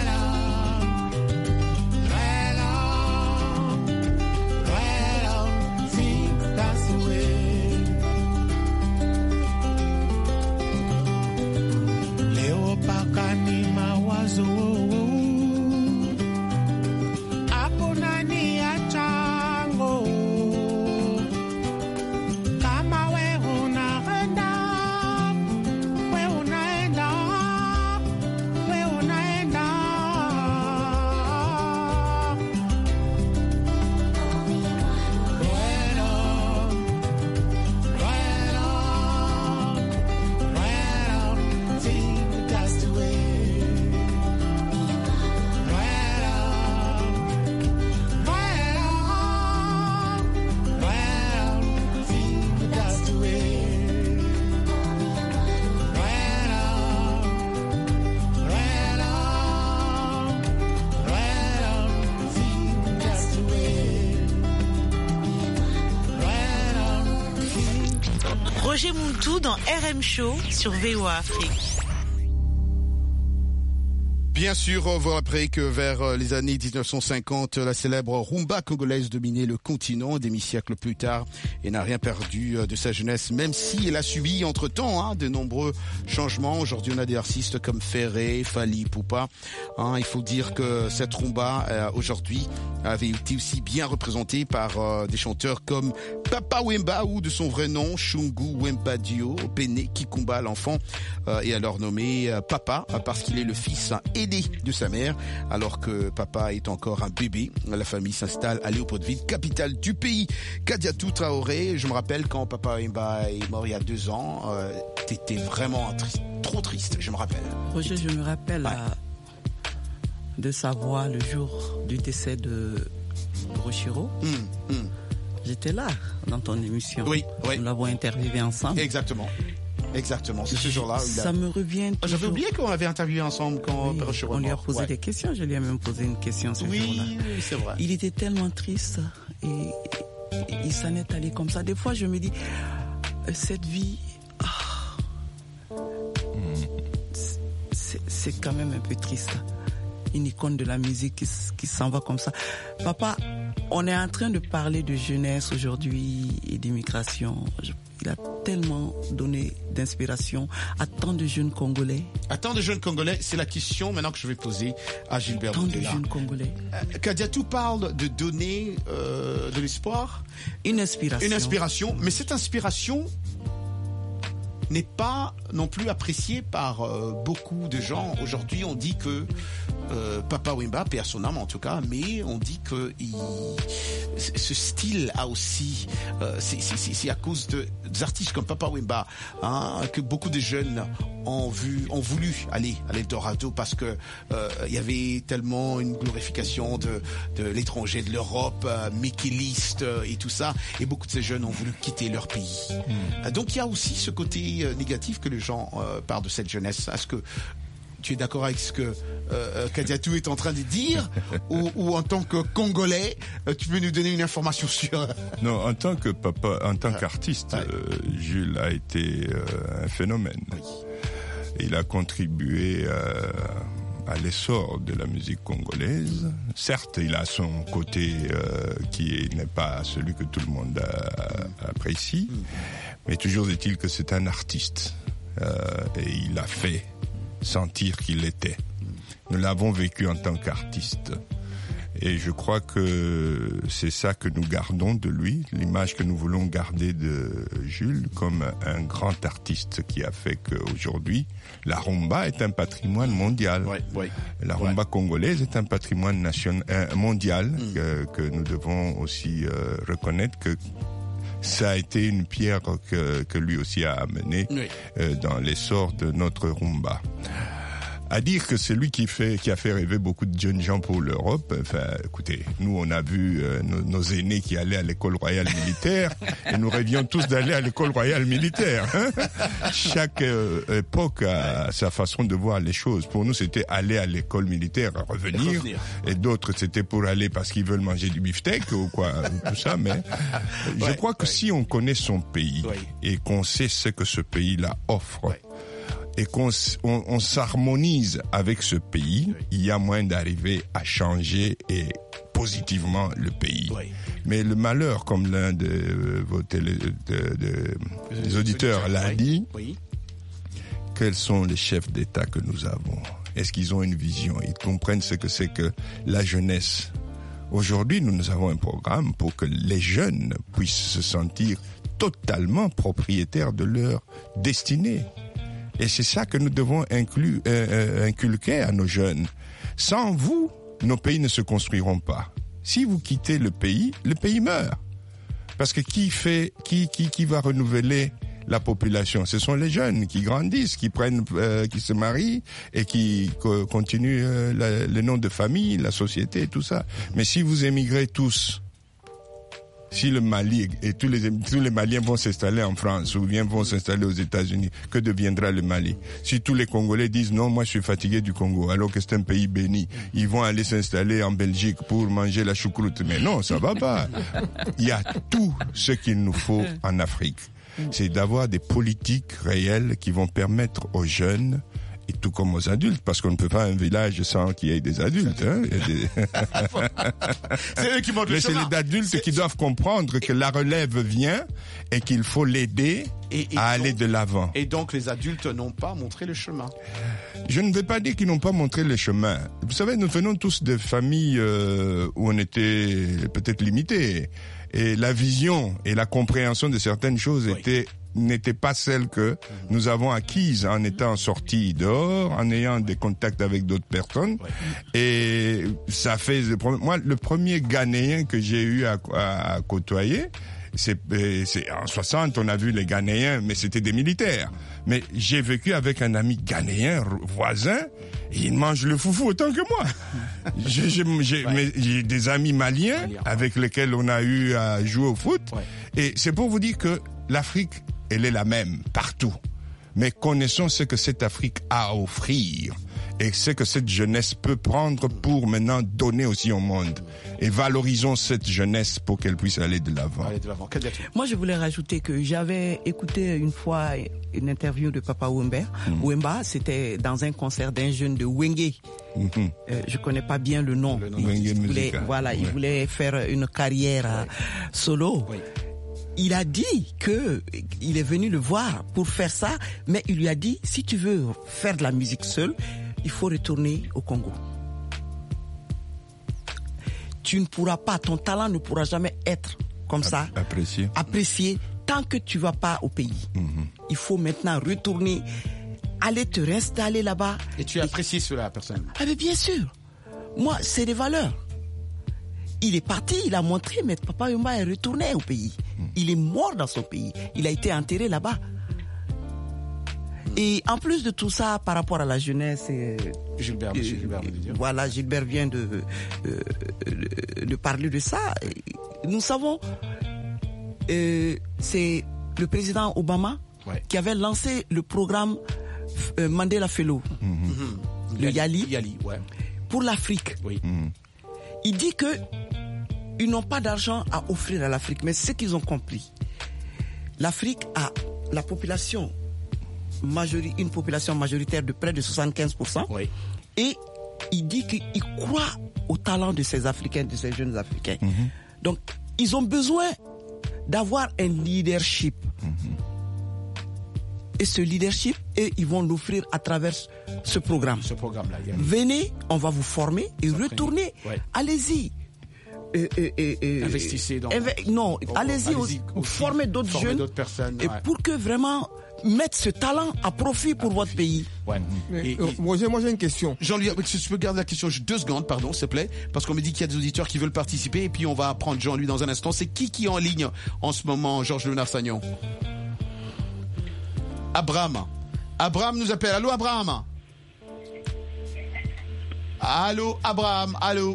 Roger Monteau dans RM Show sur VOA Afrique. Bien sûr, vous rappelez que vers les années 1950, la célèbre rumba congolaise dominait le continent des demi-siècles plus tard et n'a rien perdu de sa jeunesse, même si elle a subi entre-temps de nombreux changements. Aujourd'hui, on a des artistes comme Ferré, Fally Ipupa. Il faut dire que cette rumba, aujourd'hui, avait été aussi bien représentée par des chanteurs comme Papa Wemba ou de son vrai nom, Shungu Wemba Dio, Pene Kikumba, l'enfant, et alors nommé Papa parce qu'il est le fils aîné de sa mère, alors que papa est encore un bébé. La famille s'installe à Léopoldville, capitale du pays. Kadiatou Traoré, je me rappelle quand Papa Wemba est mort il y a 2 ans, t'étais vraiment trop triste, je me rappelle. Roger, je me rappelle de sa voix le jour du décès de Rochiro. J'étais là dans ton émission. Oui. Nous l'avons interviewé ensemble. Exactement, c'est ce jour-là. Ça me revient toujours. J'avais oublié qu'on avait interviewé ensemble quand Rochiro on lui a posé des questions. Je lui ai même posé une question ce jour-là. Oui, c'est vrai. Il était tellement triste et il s'en est allé comme ça. Des fois, je me dis, cette vie, c'est quand même un peu triste. Une icône de la musique qui s'en va comme ça. Papa, on est en train de parler de jeunesse aujourd'hui et d'immigration. Il a tellement donné d'inspiration à tant de jeunes Congolais. À tant de jeunes Congolais, c'est la question maintenant que je vais poser à Gilbert Boudela. Tant de jeunes Congolais. Kadiatou parle de donner de l'espoir. Une inspiration. Mais cette inspiration n'est pas non plus appréciée par beaucoup de gens. Aujourd'hui, on dit que Papa Wemba, paix à son âme en tout cas, mais on dit que ce style a aussi, c'est à cause des artistes comme Papa Wemba que beaucoup de jeunes ont voulu aller à l'Eldorado parce que il y avait tellement une glorification de l'étranger, de l'Europe, Mickey List et tout ça, et beaucoup de ces jeunes ont voulu quitter leur pays. Donc il y a aussi ce côté négatif que les gens parlent de cette jeunesse. Est-ce que tu es d'accord avec ce que Kadiatou est en train de dire ou en tant que Congolais, tu peux nous donner une information sur... Non, en tant que papa, en tant qu'artiste, Jules a été un phénomène. Oui. Il a contribué à l'essor de la musique congolaise. Certes, il a son côté qui n'est pas celui que tout le monde apprécie, mais toujours est-il que c'est un artiste et il a fait sentir qu'il l'était. Nous l'avons vécu en tant qu'artiste. Et je crois que c'est ça que nous gardons de lui, l'image que nous voulons garder de Jules comme un grand artiste qui a fait qu'aujourd'hui, la rumba est un patrimoine mondial. La rumba congolaise est un patrimoine mondial que nous devons aussi reconnaître que ça a été une pierre que lui aussi a amenée dans l'essor de notre rumba. À dire que c'est lui qui a fait rêver beaucoup de jeunes gens pour l'Europe. Enfin, écoutez, nous on a vu nos aînés qui allaient à l'école royale militaire et nous rêvions tous d'aller à l'école royale militaire. Hein. Chaque époque a sa façon de voir les choses. Pour nous, c'était aller à l'école militaire, revenir. Et d'autres, c'était pour aller parce qu'ils veulent manger du beefsteak ou quoi, tout ça. Mais je crois que si on connaît son pays et qu'on sait ce que ce pays-là offre. Et qu'on s'harmonise avec ce pays, il y a moyen d'arriver à changer et positivement le pays. Mais le malheur, comme l'un de vos des auditeurs l'a dit, quels sont les chefs d'État que nous avons? Est-ce qu'ils ont une vision? Ils comprennent ce que c'est que la jeunesse? Aujourd'hui, nous avons un programme pour que les jeunes puissent se sentir totalement propriétaires de leur destinée. Et c'est ça que nous devons inculquer à nos jeunes. Sans vous, nos pays ne se construiront pas. Si vous quittez le pays meurt. Parce que qui va renouveler la population? Ce sont les jeunes qui grandissent, qui se marient et qui continuent le nom de famille, la société et tout ça. Mais si vous émigrez tous, si le Mali et tous les Maliens vont s'installer en France ou bien vont s'installer aux États-Unis, que deviendra le Mali? Si tous les Congolais disent non, moi je suis fatigué du Congo, alors que c'est un pays béni, ils vont aller s'installer en Belgique pour manger la choucroute. Mais non, ça va pas. Il y a tout ce qu'il nous faut en Afrique. C'est d'avoir des politiques réelles qui vont permettre aux jeunes, et tout comme aux adultes, parce qu'on ne peut pas un village sans qu'il y ait des adultes. Hein. C'est eux qui montrent le chemin. Mais c'est les adultes qui doivent comprendre que la relève vient et qu'il faut l'aider à aller de l'avant. Et donc les adultes n'ont pas montré le chemin. Je ne vais pas dire qu'ils n'ont pas montré le chemin. Vous savez, nous venons tous de familles où on était peut-être limités. Et la vision et la compréhension de certaines choses n'était pas celle que nous avons acquise en étant sortis dehors, en ayant des contacts avec d'autres personnes. Et ça fait... Moi, le premier Ghanéen que j'ai eu à côtoyer, c'est en 60, on a vu les Ghanéens, mais c'était des militaires. Mais j'ai vécu avec un ami ghanéen voisin, et il mange le foufou autant que moi. J'ai des amis maliens avec lesquels on a eu à jouer au foot. Et c'est pour vous dire que l'Afrique, elle est la même partout. Mais connaissons ce que cette Afrique a à offrir et ce que cette jeunesse peut prendre pour maintenant donner aussi au monde. Et valorisons cette jeunesse pour qu'elle puisse aller de l'avant. Moi, je voulais rajouter que j'avais écouté une fois une interview de Papa Wemba. Wemba, c'était dans un concert d'un jeune de Wenge. Je connais pas bien le nom. Il voulait faire une carrière solo. Il a dit que il est venu le voir pour faire ça, mais il lui a dit, si tu veux faire de la musique seul, il faut retourner au Congo. Tu ne pourras pas, ton talent ne pourra jamais être comme ça, apprécié tant que tu vas pas au pays. Il faut maintenant retourner, aller te réinstaller là-bas. Et tu apprécies cela, personne? Ah mais bien sûr. Moi, c'est des valeurs. Il est parti, il a montré, mais Papa Wemba est retourné au pays. Il est mort dans son pays. Il a été enterré là-bas. Et en plus de tout ça, par rapport à la jeunesse, Gilbert vient de parler de ça. Nous savons, c'est le président Obama qui avait lancé le programme Mandela Fellow, le Yali, pour l'Afrique. Il dit que ils n'ont pas d'argent à offrir à l'Afrique, mais ce qu'ils ont compris, l'Afrique a la population une population majoritaire de près de 75%, et il dit qu'il croit au talent de ces Africains, de ces jeunes Africains. Donc, ils ont besoin d'avoir un leadership et ce leadership, et ils vont l'offrir à travers ce programme. Ce programme-là. Venez, on va vous former et retournez. Ouais. Allez-y. Investissez dans... allez-y, formez d'autres jeunes. D'autres personnes, et pour que vraiment mettre ce talent à profit pour votre pays. Ouais. Moi j'ai une question. Jean-Louis, si tu peux garder la question 2 secondes, pardon, s'il te plaît, parce qu'on me dit qu'il y a des auditeurs qui veulent participer et puis on va prendre Jean-Louis dans un instant. C'est qui est en ligne en ce moment, Georges Léonard-Sagnon? Abraham nous appelle. Allô, Abraham? Allô, Abraham? Allô,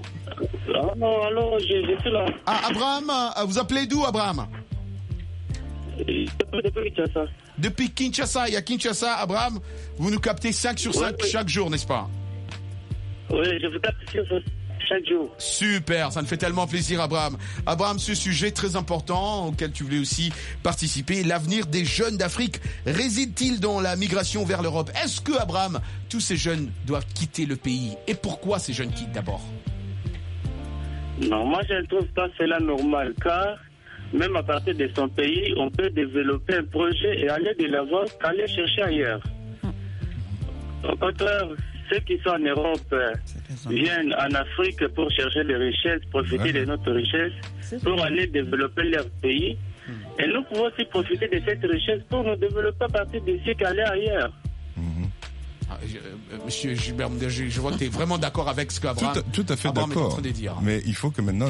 je suis là. Ah, Abraham, vous appelez d'où, Abraham? Depuis Kinshasa. Depuis Kinshasa, il y a Kinshasa, Abraham, vous nous captez 5 sur 5 chaque jour, n'est-ce pas? Oui, je vous capte chaque jour. Super, ça me fait tellement plaisir, Abraham. Abraham, ce sujet très important auquel tu voulais aussi participer, l'avenir des jeunes d'Afrique réside-t-il dans la migration vers l'Europe? Est-ce que, Abraham, tous ces jeunes doivent quitter le pays? Et pourquoi ces jeunes quittent d'abord? Non, moi je ne trouve pas cela normal, car même à partir de son pays, on peut développer un projet et aller de l'avant qu'aller chercher ailleurs. Au contraire, ceux qui sont en Europe viennent en Afrique pour chercher des richesses, profiter de notre richesse, pour aller développer leur pays. Et nous pouvons aussi profiter de cette richesse pour nous développer à partir d'ici qu'aller ailleurs. Monsieur Gilbert, je vois que tu es vraiment d'accord avec ce qu'Abraham tout à fait d'accord. Mais il faut que maintenant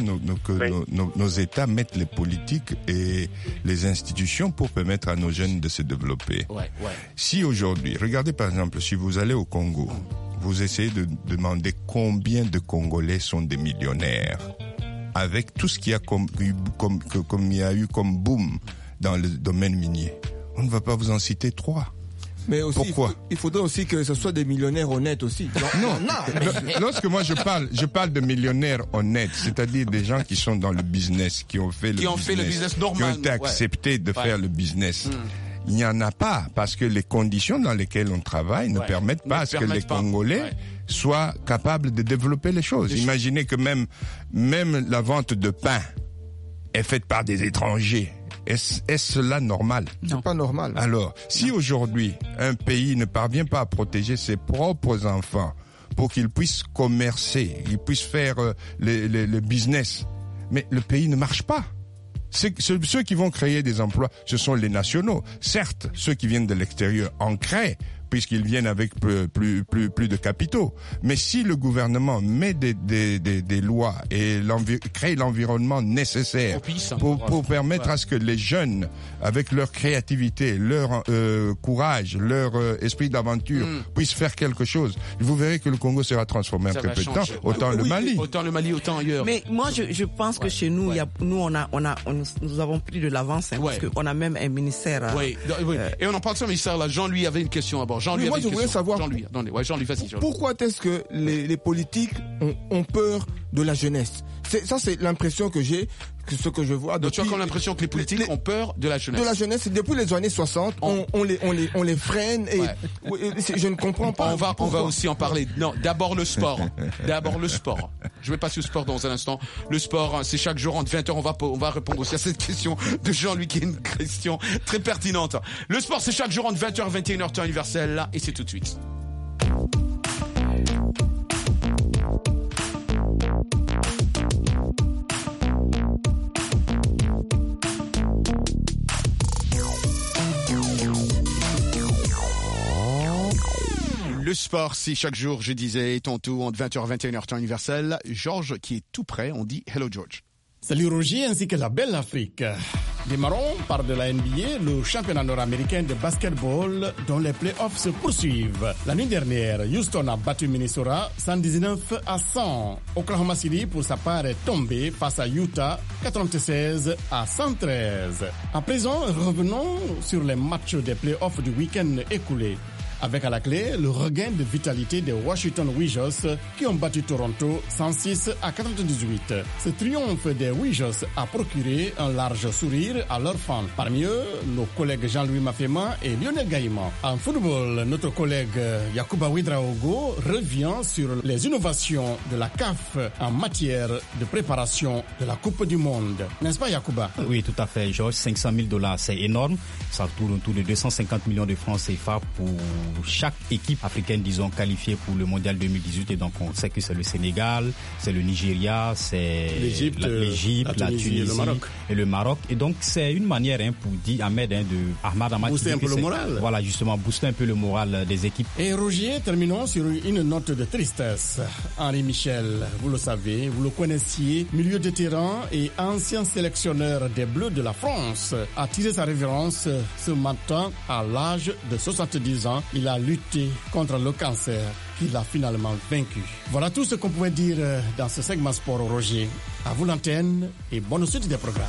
nos États mettent les politiques et les institutions pour permettre à nos jeunes de se développer. Si aujourd'hui, regardez par exemple, si vous allez au Congo, vous essayez de demander combien de Congolais sont des millionnaires, avec tout ce qu'il y a comme il y a eu comme boom dans le domaine minier. On ne va pas vous en citer 3. Mais aussi, pourquoi? Il faudrait aussi que ce soit des millionnaires honnêtes aussi. Non. Lorsque moi je parle de millionnaires honnêtes, c'est-à-dire des gens qui sont dans le business, qui ont fait le business normal, qui ont été acceptés de faire le business. Il n'y en a pas, parce que les conditions dans lesquelles on travaille ne permettent pas à ce que les Congolais soient capables de développer les choses. Imaginez que même la vente de pain est faite par des étrangers. Est-ce cela normal? C'est pas normal. Alors, si aujourd'hui, un pays ne parvient pas à protéger ses propres enfants pour qu'ils puissent commercer, ils puissent faire le business, mais le pays ne marche pas. Ceux qui vont créer des emplois, ce sont les nationaux. Certes, ceux qui viennent de l'extérieur en créent, puisqu'ils viennent avec plus de capitaux. Mais si le gouvernement met des lois et crée l'environnement nécessaire pour permettre à ce que les jeunes, avec leur créativité, leur courage, leur esprit d'aventure, puissent faire quelque chose, vous verrez que le Congo sera transformé en peu de temps. Autant le Mali. Autant le Mali, autant ailleurs. Mais moi, je pense que chez nous, nous avons pris de l'avance, parce qu'on a même un ministère. Et on en parle de ce ministère-là. Jean-Louis avait une question d'abord. Mais moi, je voulais savoir Jean-Louis, vas-y. Pourquoi est-ce que les politiques ont peur de la jeunesse? Ça, c'est l'impression que j'ai, ce que je vois. Donc tu as comme l'impression que les politiques ont peur de la jeunesse. De la jeunesse, depuis les années 60, on les freine et je ne comprends pas. On va aussi en parler. Non, d'abord le sport. Je vais passer au sport dans un instant. Le sport, c'est chaque jour entre 20h. On va répondre aussi à cette question de Jean-Louis qui est une question très pertinente. Le sport, c'est chaque jour entre 20h et 21h temps universel là, et c'est tout de suite. Le sport, c'est chaque jour, je disais, tantôt entre 20h et 21h temps universel. Georges qui est tout prêt, on dit hello George. Salut Roger ainsi que la belle Afrique. Démarrons par de la NBA, le championnat nord-américain de basketball dont les playoffs se poursuivent. La nuit dernière, Houston a battu Minnesota 119-100. Oklahoma City, pour sa part, est tombé face à Utah 96-113. À présent, revenons sur les matchs des playoffs du week-end écoulé. avec à la clé le regain de vitalité des Washington Wizards qui ont battu Toronto 106-98. Ce triomphe des Wizards a procuré un large sourire à leurs fans. Parmi eux, nos collègues Jean-Louis Mafema et Lionel Gaïman. En football, notre collègue Yacouba Ouedraogo revient sur les innovations de la CAF en matière de préparation de la Coupe du Monde. N'est-ce pas, Yacouba? Oui, tout à fait, Georges. $500,000, c'est énorme. Ça tourne autour de 250 millions de francs CFA pour chaque équipe africaine, disons, qualifiée pour le Mondial 2018. Et donc, on sait que c'est le Sénégal, c'est le Nigeria, c'est l'Égypte, la Tunisie et le Maroc. Et donc, c'est une manière pour dire Ahmed de Ahmad Ahmad. Booster un peu le moral. Voilà, justement, booster un peu le moral des équipes. Et Roger, terminons sur une note de tristesse. Henri Michel, vous le savez, vous le connaissiez, milieu de terrain et ancien sélectionneur des Bleus de la France, a tiré sa révérence ce matin à l'âge de 70 ans. Il a lutté contre le cancer qu'il a finalement vaincu. Voilà tout ce qu'on pouvait dire dans ce segment sport, Roger. À vous l'antenne et bonne suite des programmes.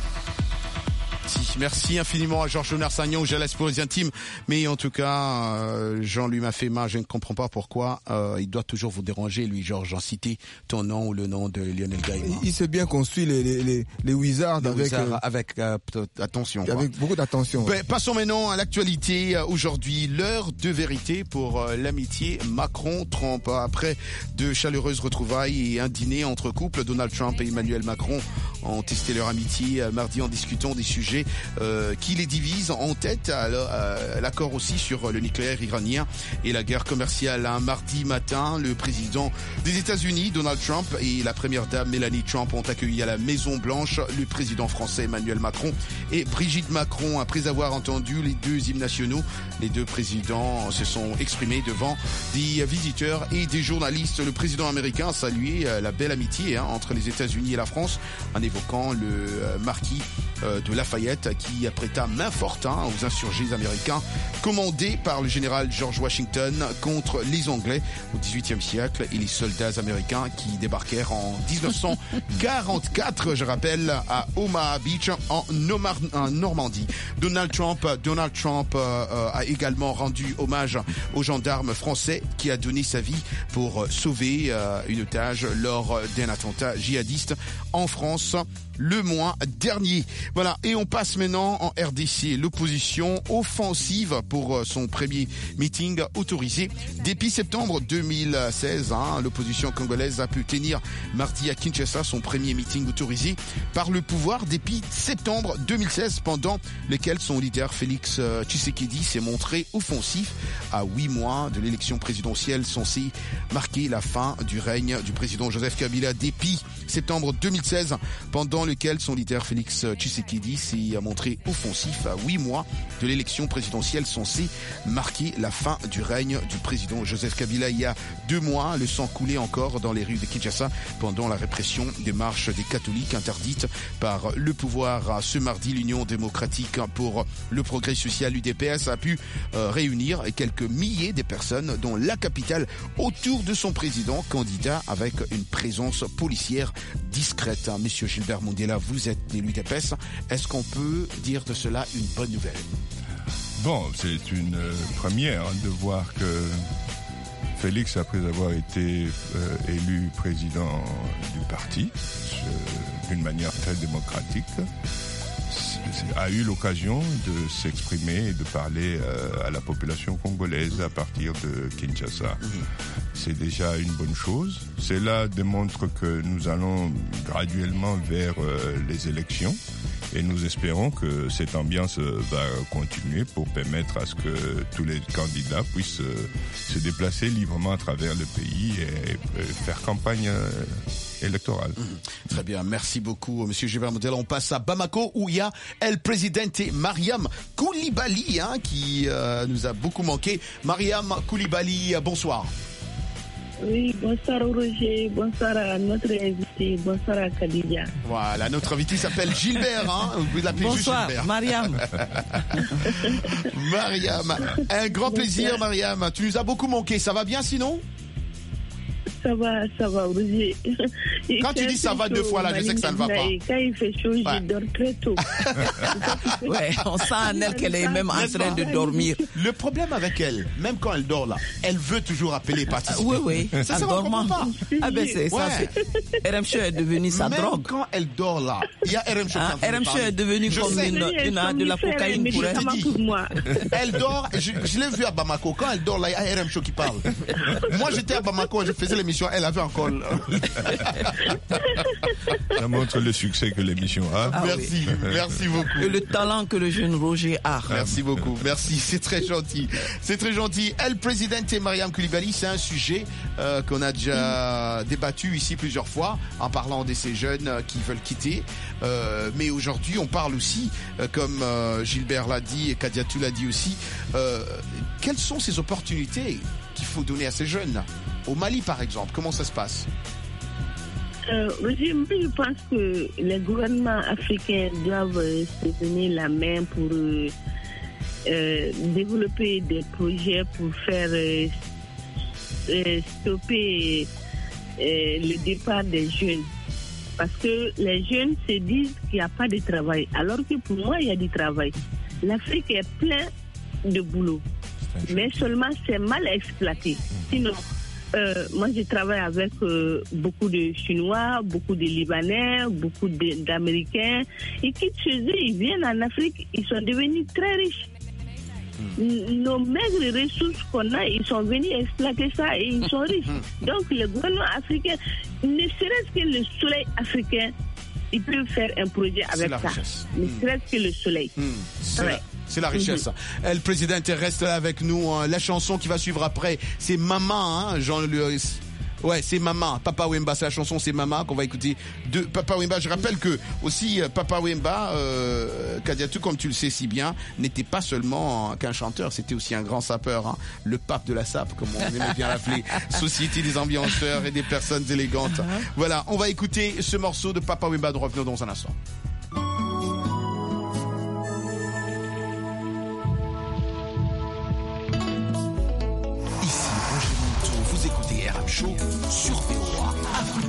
Merci infiniment à Georges Narsagnon, je laisse pour les intimes. Mais en tout cas, Jean-Louis Mafema, je ne comprends pas pourquoi il doit toujours vous déranger, lui, Georges, en citer ton nom ou le nom de Lionel Gaïman. Il sait bien qu'on suit les Wizards avec attention. Avec beaucoup d'attention. Ben, passons maintenant à l'actualité. Aujourd'hui, l'heure de vérité pour l'amitié Macron-Trump. Après de chaleureuses retrouvailles et un dîner entre couples, Donald Trump et Emmanuel Macron ont testé leur amitié mardi en discutant des sujets qui les divisent, en tête l'accord aussi sur le nucléaire iranien et la guerre commerciale. Un mardi matin, le président des États-Unis, Donald Trump, et la première dame Mélanie Trump ont accueilli à la Maison Blanche le président français Emmanuel Macron et Brigitte Macron. Après avoir entendu les deux hymnes nationaux, les deux présidents se sont exprimés devant des visiteurs et des journalistes. Le président américain a salué la belle amitié entre les États-Unis et la France en évoquant le marquis de Lafayette qui prêta main forte aux insurgés américains commandés par le général George Washington contre les Anglais au XVIIIe siècle et les soldats américains qui débarquèrent en 1944, je rappelle, à Omaha Beach en Normandie. Donald Trump a également rendu hommage au gendarme français qui a donné sa vie pour sauver une otage lors d'un attentat djihadiste en France le mois dernier. Voilà, et on passe maintenant en RDC. L'opposition offensive pour son premier meeting autorisé. Depuis septembre 2016, l'opposition congolaise a pu tenir mardi à Kinshasa son premier meeting autorisé par le pouvoir depuis septembre 2016, pendant lequel son leader Félix Tshisekedi s'est montré offensif à 8 mois de l'élection présidentielle censée marquer la fin du règne du président Joseph Kabila. Depuis septembre 2016, pendant lequel son leader Félix Tshisekedi s'est montré offensif à 8 mois de l'élection présidentielle censée marquer la fin du règne du président Joseph Kabila. Il y a 2 mois, le sang coulait encore dans les rues de Kinshasa pendant la répression des marches des catholiques interdites par le pouvoir. Ce mardi, l'Union démocratique pour le progrès social, l'UDPS, a pu réunir quelques milliers de personnes dans la capitale autour de son président candidat avec une présence policière discrète. Monsieur Gilbert Mondela, vous êtes de l'UDPS. Est-ce qu'on peut dire de cela une bonne nouvelle? Bon, c'est une première de voir que Félix, après avoir été élu président du parti, d'une manière très démocratique, a eu l'occasion de s'exprimer et de parler à la population congolaise à partir de Kinshasa. C'est déjà une bonne chose. Cela démontre que nous allons graduellement vers les élections et nous espérons que cette ambiance va continuer pour permettre à ce que tous les candidats puissent se déplacer librement à travers le pays et faire campagne électorale. Très bien, merci beaucoup Monsieur Gilbert Mondela. On passe à Bamako où il y a El Presidente Mariam Koulibaly qui nous a beaucoup manqué. Mariam Koulibaly, bonsoir. Oui, bonsoir Roger, bonsoir à notre invité, bonsoir à Khadija. Voilà, notre invité s'appelle Gilbert, vous l'appelez bonsoir, juste Gilbert. Mariam. Mariam, un grand plaisir Mariam, tu nous as beaucoup manqué, ça va bien sinon? Ça va, Roger. Quand tu dis ça va 2 fois, là, je sais que ça ne va pas. Quand il fait chaud, je dors très tôt. Ouais, on sent en elle qu'elle est même en train de dormir. Le problème avec elle, même quand elle dort là, elle veut toujours appeler et participer. Oui, ça en dormant. Ah ben c'est ça. RM Show est devenu sa drogue. Même quand elle dort là, il y a RM Show. RM Show est devenu comme de la cocaïne pour elle. Elle dort, je l'ai vu à Bamako, quand elle dort là, il y a RM Show qui parle. Moi j'étais à Bamako, je faisais l'émission, elle avait encore... Ça montre le succès que l'émission a. Merci beaucoup. Et le talent que le jeune Roger a. Merci beaucoup, merci, c'est très gentil. C'est très gentil. El Presidente Mariam Coulibaly, c'est un sujet qu'on a déjà débattu ici plusieurs fois en parlant de ces jeunes qui veulent quitter. Mais aujourd'hui, on parle aussi, comme Gilbert l'a dit et Kadiatou l'a dit aussi, quelles sont ces opportunités qu'il faut donner à ces jeunes? Au Mali, par exemple, comment ça se passe? Je pense que les gouvernements africains doivent se donner la main pour développer des projets pour faire stopper le départ des jeunes. Parce que les jeunes se disent qu'il n'y a pas de travail, alors que pour moi, il y a du travail. L'Afrique est pleine de boulot, mais seulement c'est mal exploité. Sinon, moi, je travaille avec beaucoup de Chinois, beaucoup de Libanais, beaucoup d'Américains. Ils quittent chez eux, ils viennent en Afrique, ils sont devenus très riches. Nos maigres ressources qu'on a, ils sont venus exploiter ça et ils sont riches. Donc, le gouvernement africain, ne serait-ce que le soleil africain, il peut faire un projet avec ça. Richesse. Ne serait-ce que le soleil. C'est la richesse. Le président reste là avec nous. La chanson qui va suivre après, c'est Maman, Jean-Louis. Ouais, c'est Maman. Papa Wemba, c'est la chanson, c'est Maman qu'on va écouter de Papa Wemba. Je rappelle que aussi Papa Wemba, Kadiatou, comme tu le sais si bien, n'était pas seulement qu'un chanteur, c'était aussi un grand sapeur, le pape de la sape, comme on aimait bien l'appeler, société des ambianceurs et des personnes élégantes. Voilà, on va écouter ce morceau de Papa Wemba. Nous revenons dans un instant. Show sur VOA Afrique.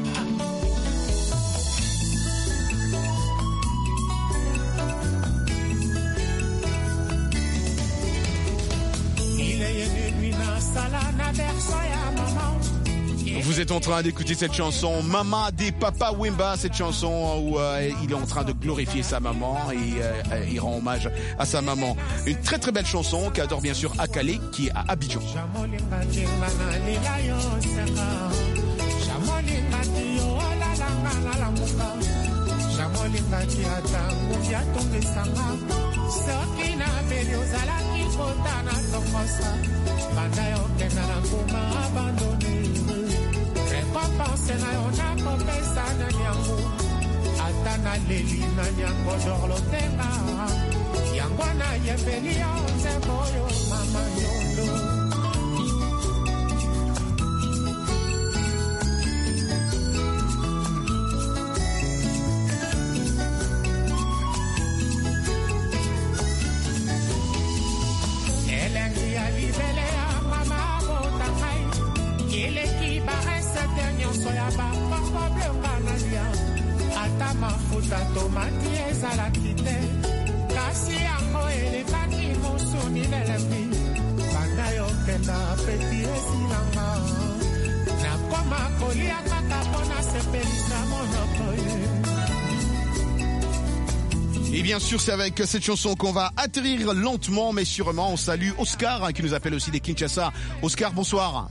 Vous êtes en train d'écouter cette chanson Maman des Papa Wemba, cette chanson où il est en train de glorifier sa maman et il rend hommage à sa maman. Une très très belle chanson qu'adore bien sûr Akale qui est à Abidjan. Pense na yo na kopesa na nyango ata na leli na nyango dorlotenga yango na yembeli yo nzembo yo mama yondo. Elengi ya libele ya mama botangai kile kibarese nyonso ya bapapa blenga na lia ata mafuta tomati ezalaki te kasi yango elekaki mosuni lelembi banda yokenda peti esilanga nakoma kolia kaka mpona sepelisa monoko ye. Et bien sûr, c'est avec cette chanson qu'on va atterrir lentement mais sûrement. On salue Oscar qui nous appelle aussi des Kinshasa. Oscar, bonsoir.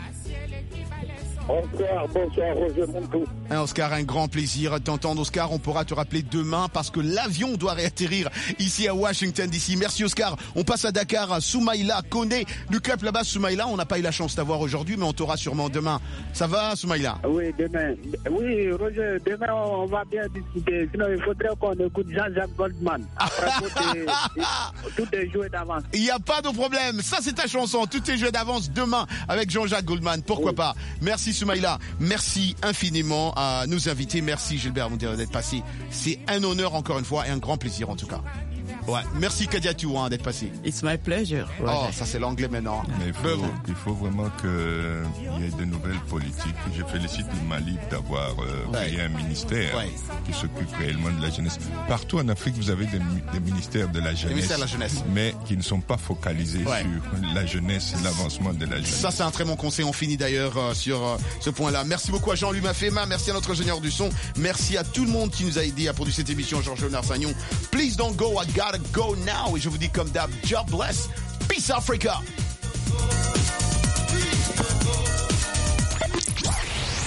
Bonsoir Roger Montou. Oscar, un grand plaisir de t'entendre. Oscar, on pourra te rappeler demain parce que l'avion doit réatterrir ici à Washington DC. Merci Oscar. On passe à Dakar. Soumaïla connaît du club là-bas. Soumaïla, on n'a pas eu la chance d'avoir aujourd'hui, mais on t'aura sûrement demain. Ça va Soumaïla? Oui, demain. Oui, Roger, demain on va bien discuter. Sinon, il faudrait qu'on écoute Jean-Jacques Goldman. Après, tout est joué d'avance. Il n'y a pas de problème. Ça, c'est ta chanson. Tout est joué d'avance demain avec Jean-Jacques Goldman. Pourquoi pas? Merci Soumaïla. Merci infiniment à nos invités. Merci Gilbert d'être passé. C'est un honneur encore une fois et un grand plaisir en tout cas. Ouais, merci Kadiatou d'être passé. It's my pleasure. Oh, ça c'est l'anglais maintenant. Mais il faut vraiment qu'il y ait de nouvelles politiques. Je félicite le Mali d'avoir créé un ministère qui s'occupe réellement de la jeunesse. Partout en Afrique, vous avez des ministères de la jeunesse, mais qui ne sont pas focalisés sur la jeunesse et l'avancement de la jeunesse. Ça c'est un très bon conseil. On finit d'ailleurs sur ce point-là. Merci beaucoup à Jean-Louis Mafema, merci à notre ingénieur du son, merci à tout le monde qui nous a aidé à produire cette émission. Georges-Léonard Sagnon, please don't go, I gotta go now. Et je vous dis comme d'hab, God bless, peace Africa.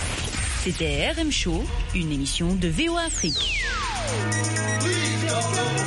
C'était RM Show, une émission de VOA Afrique.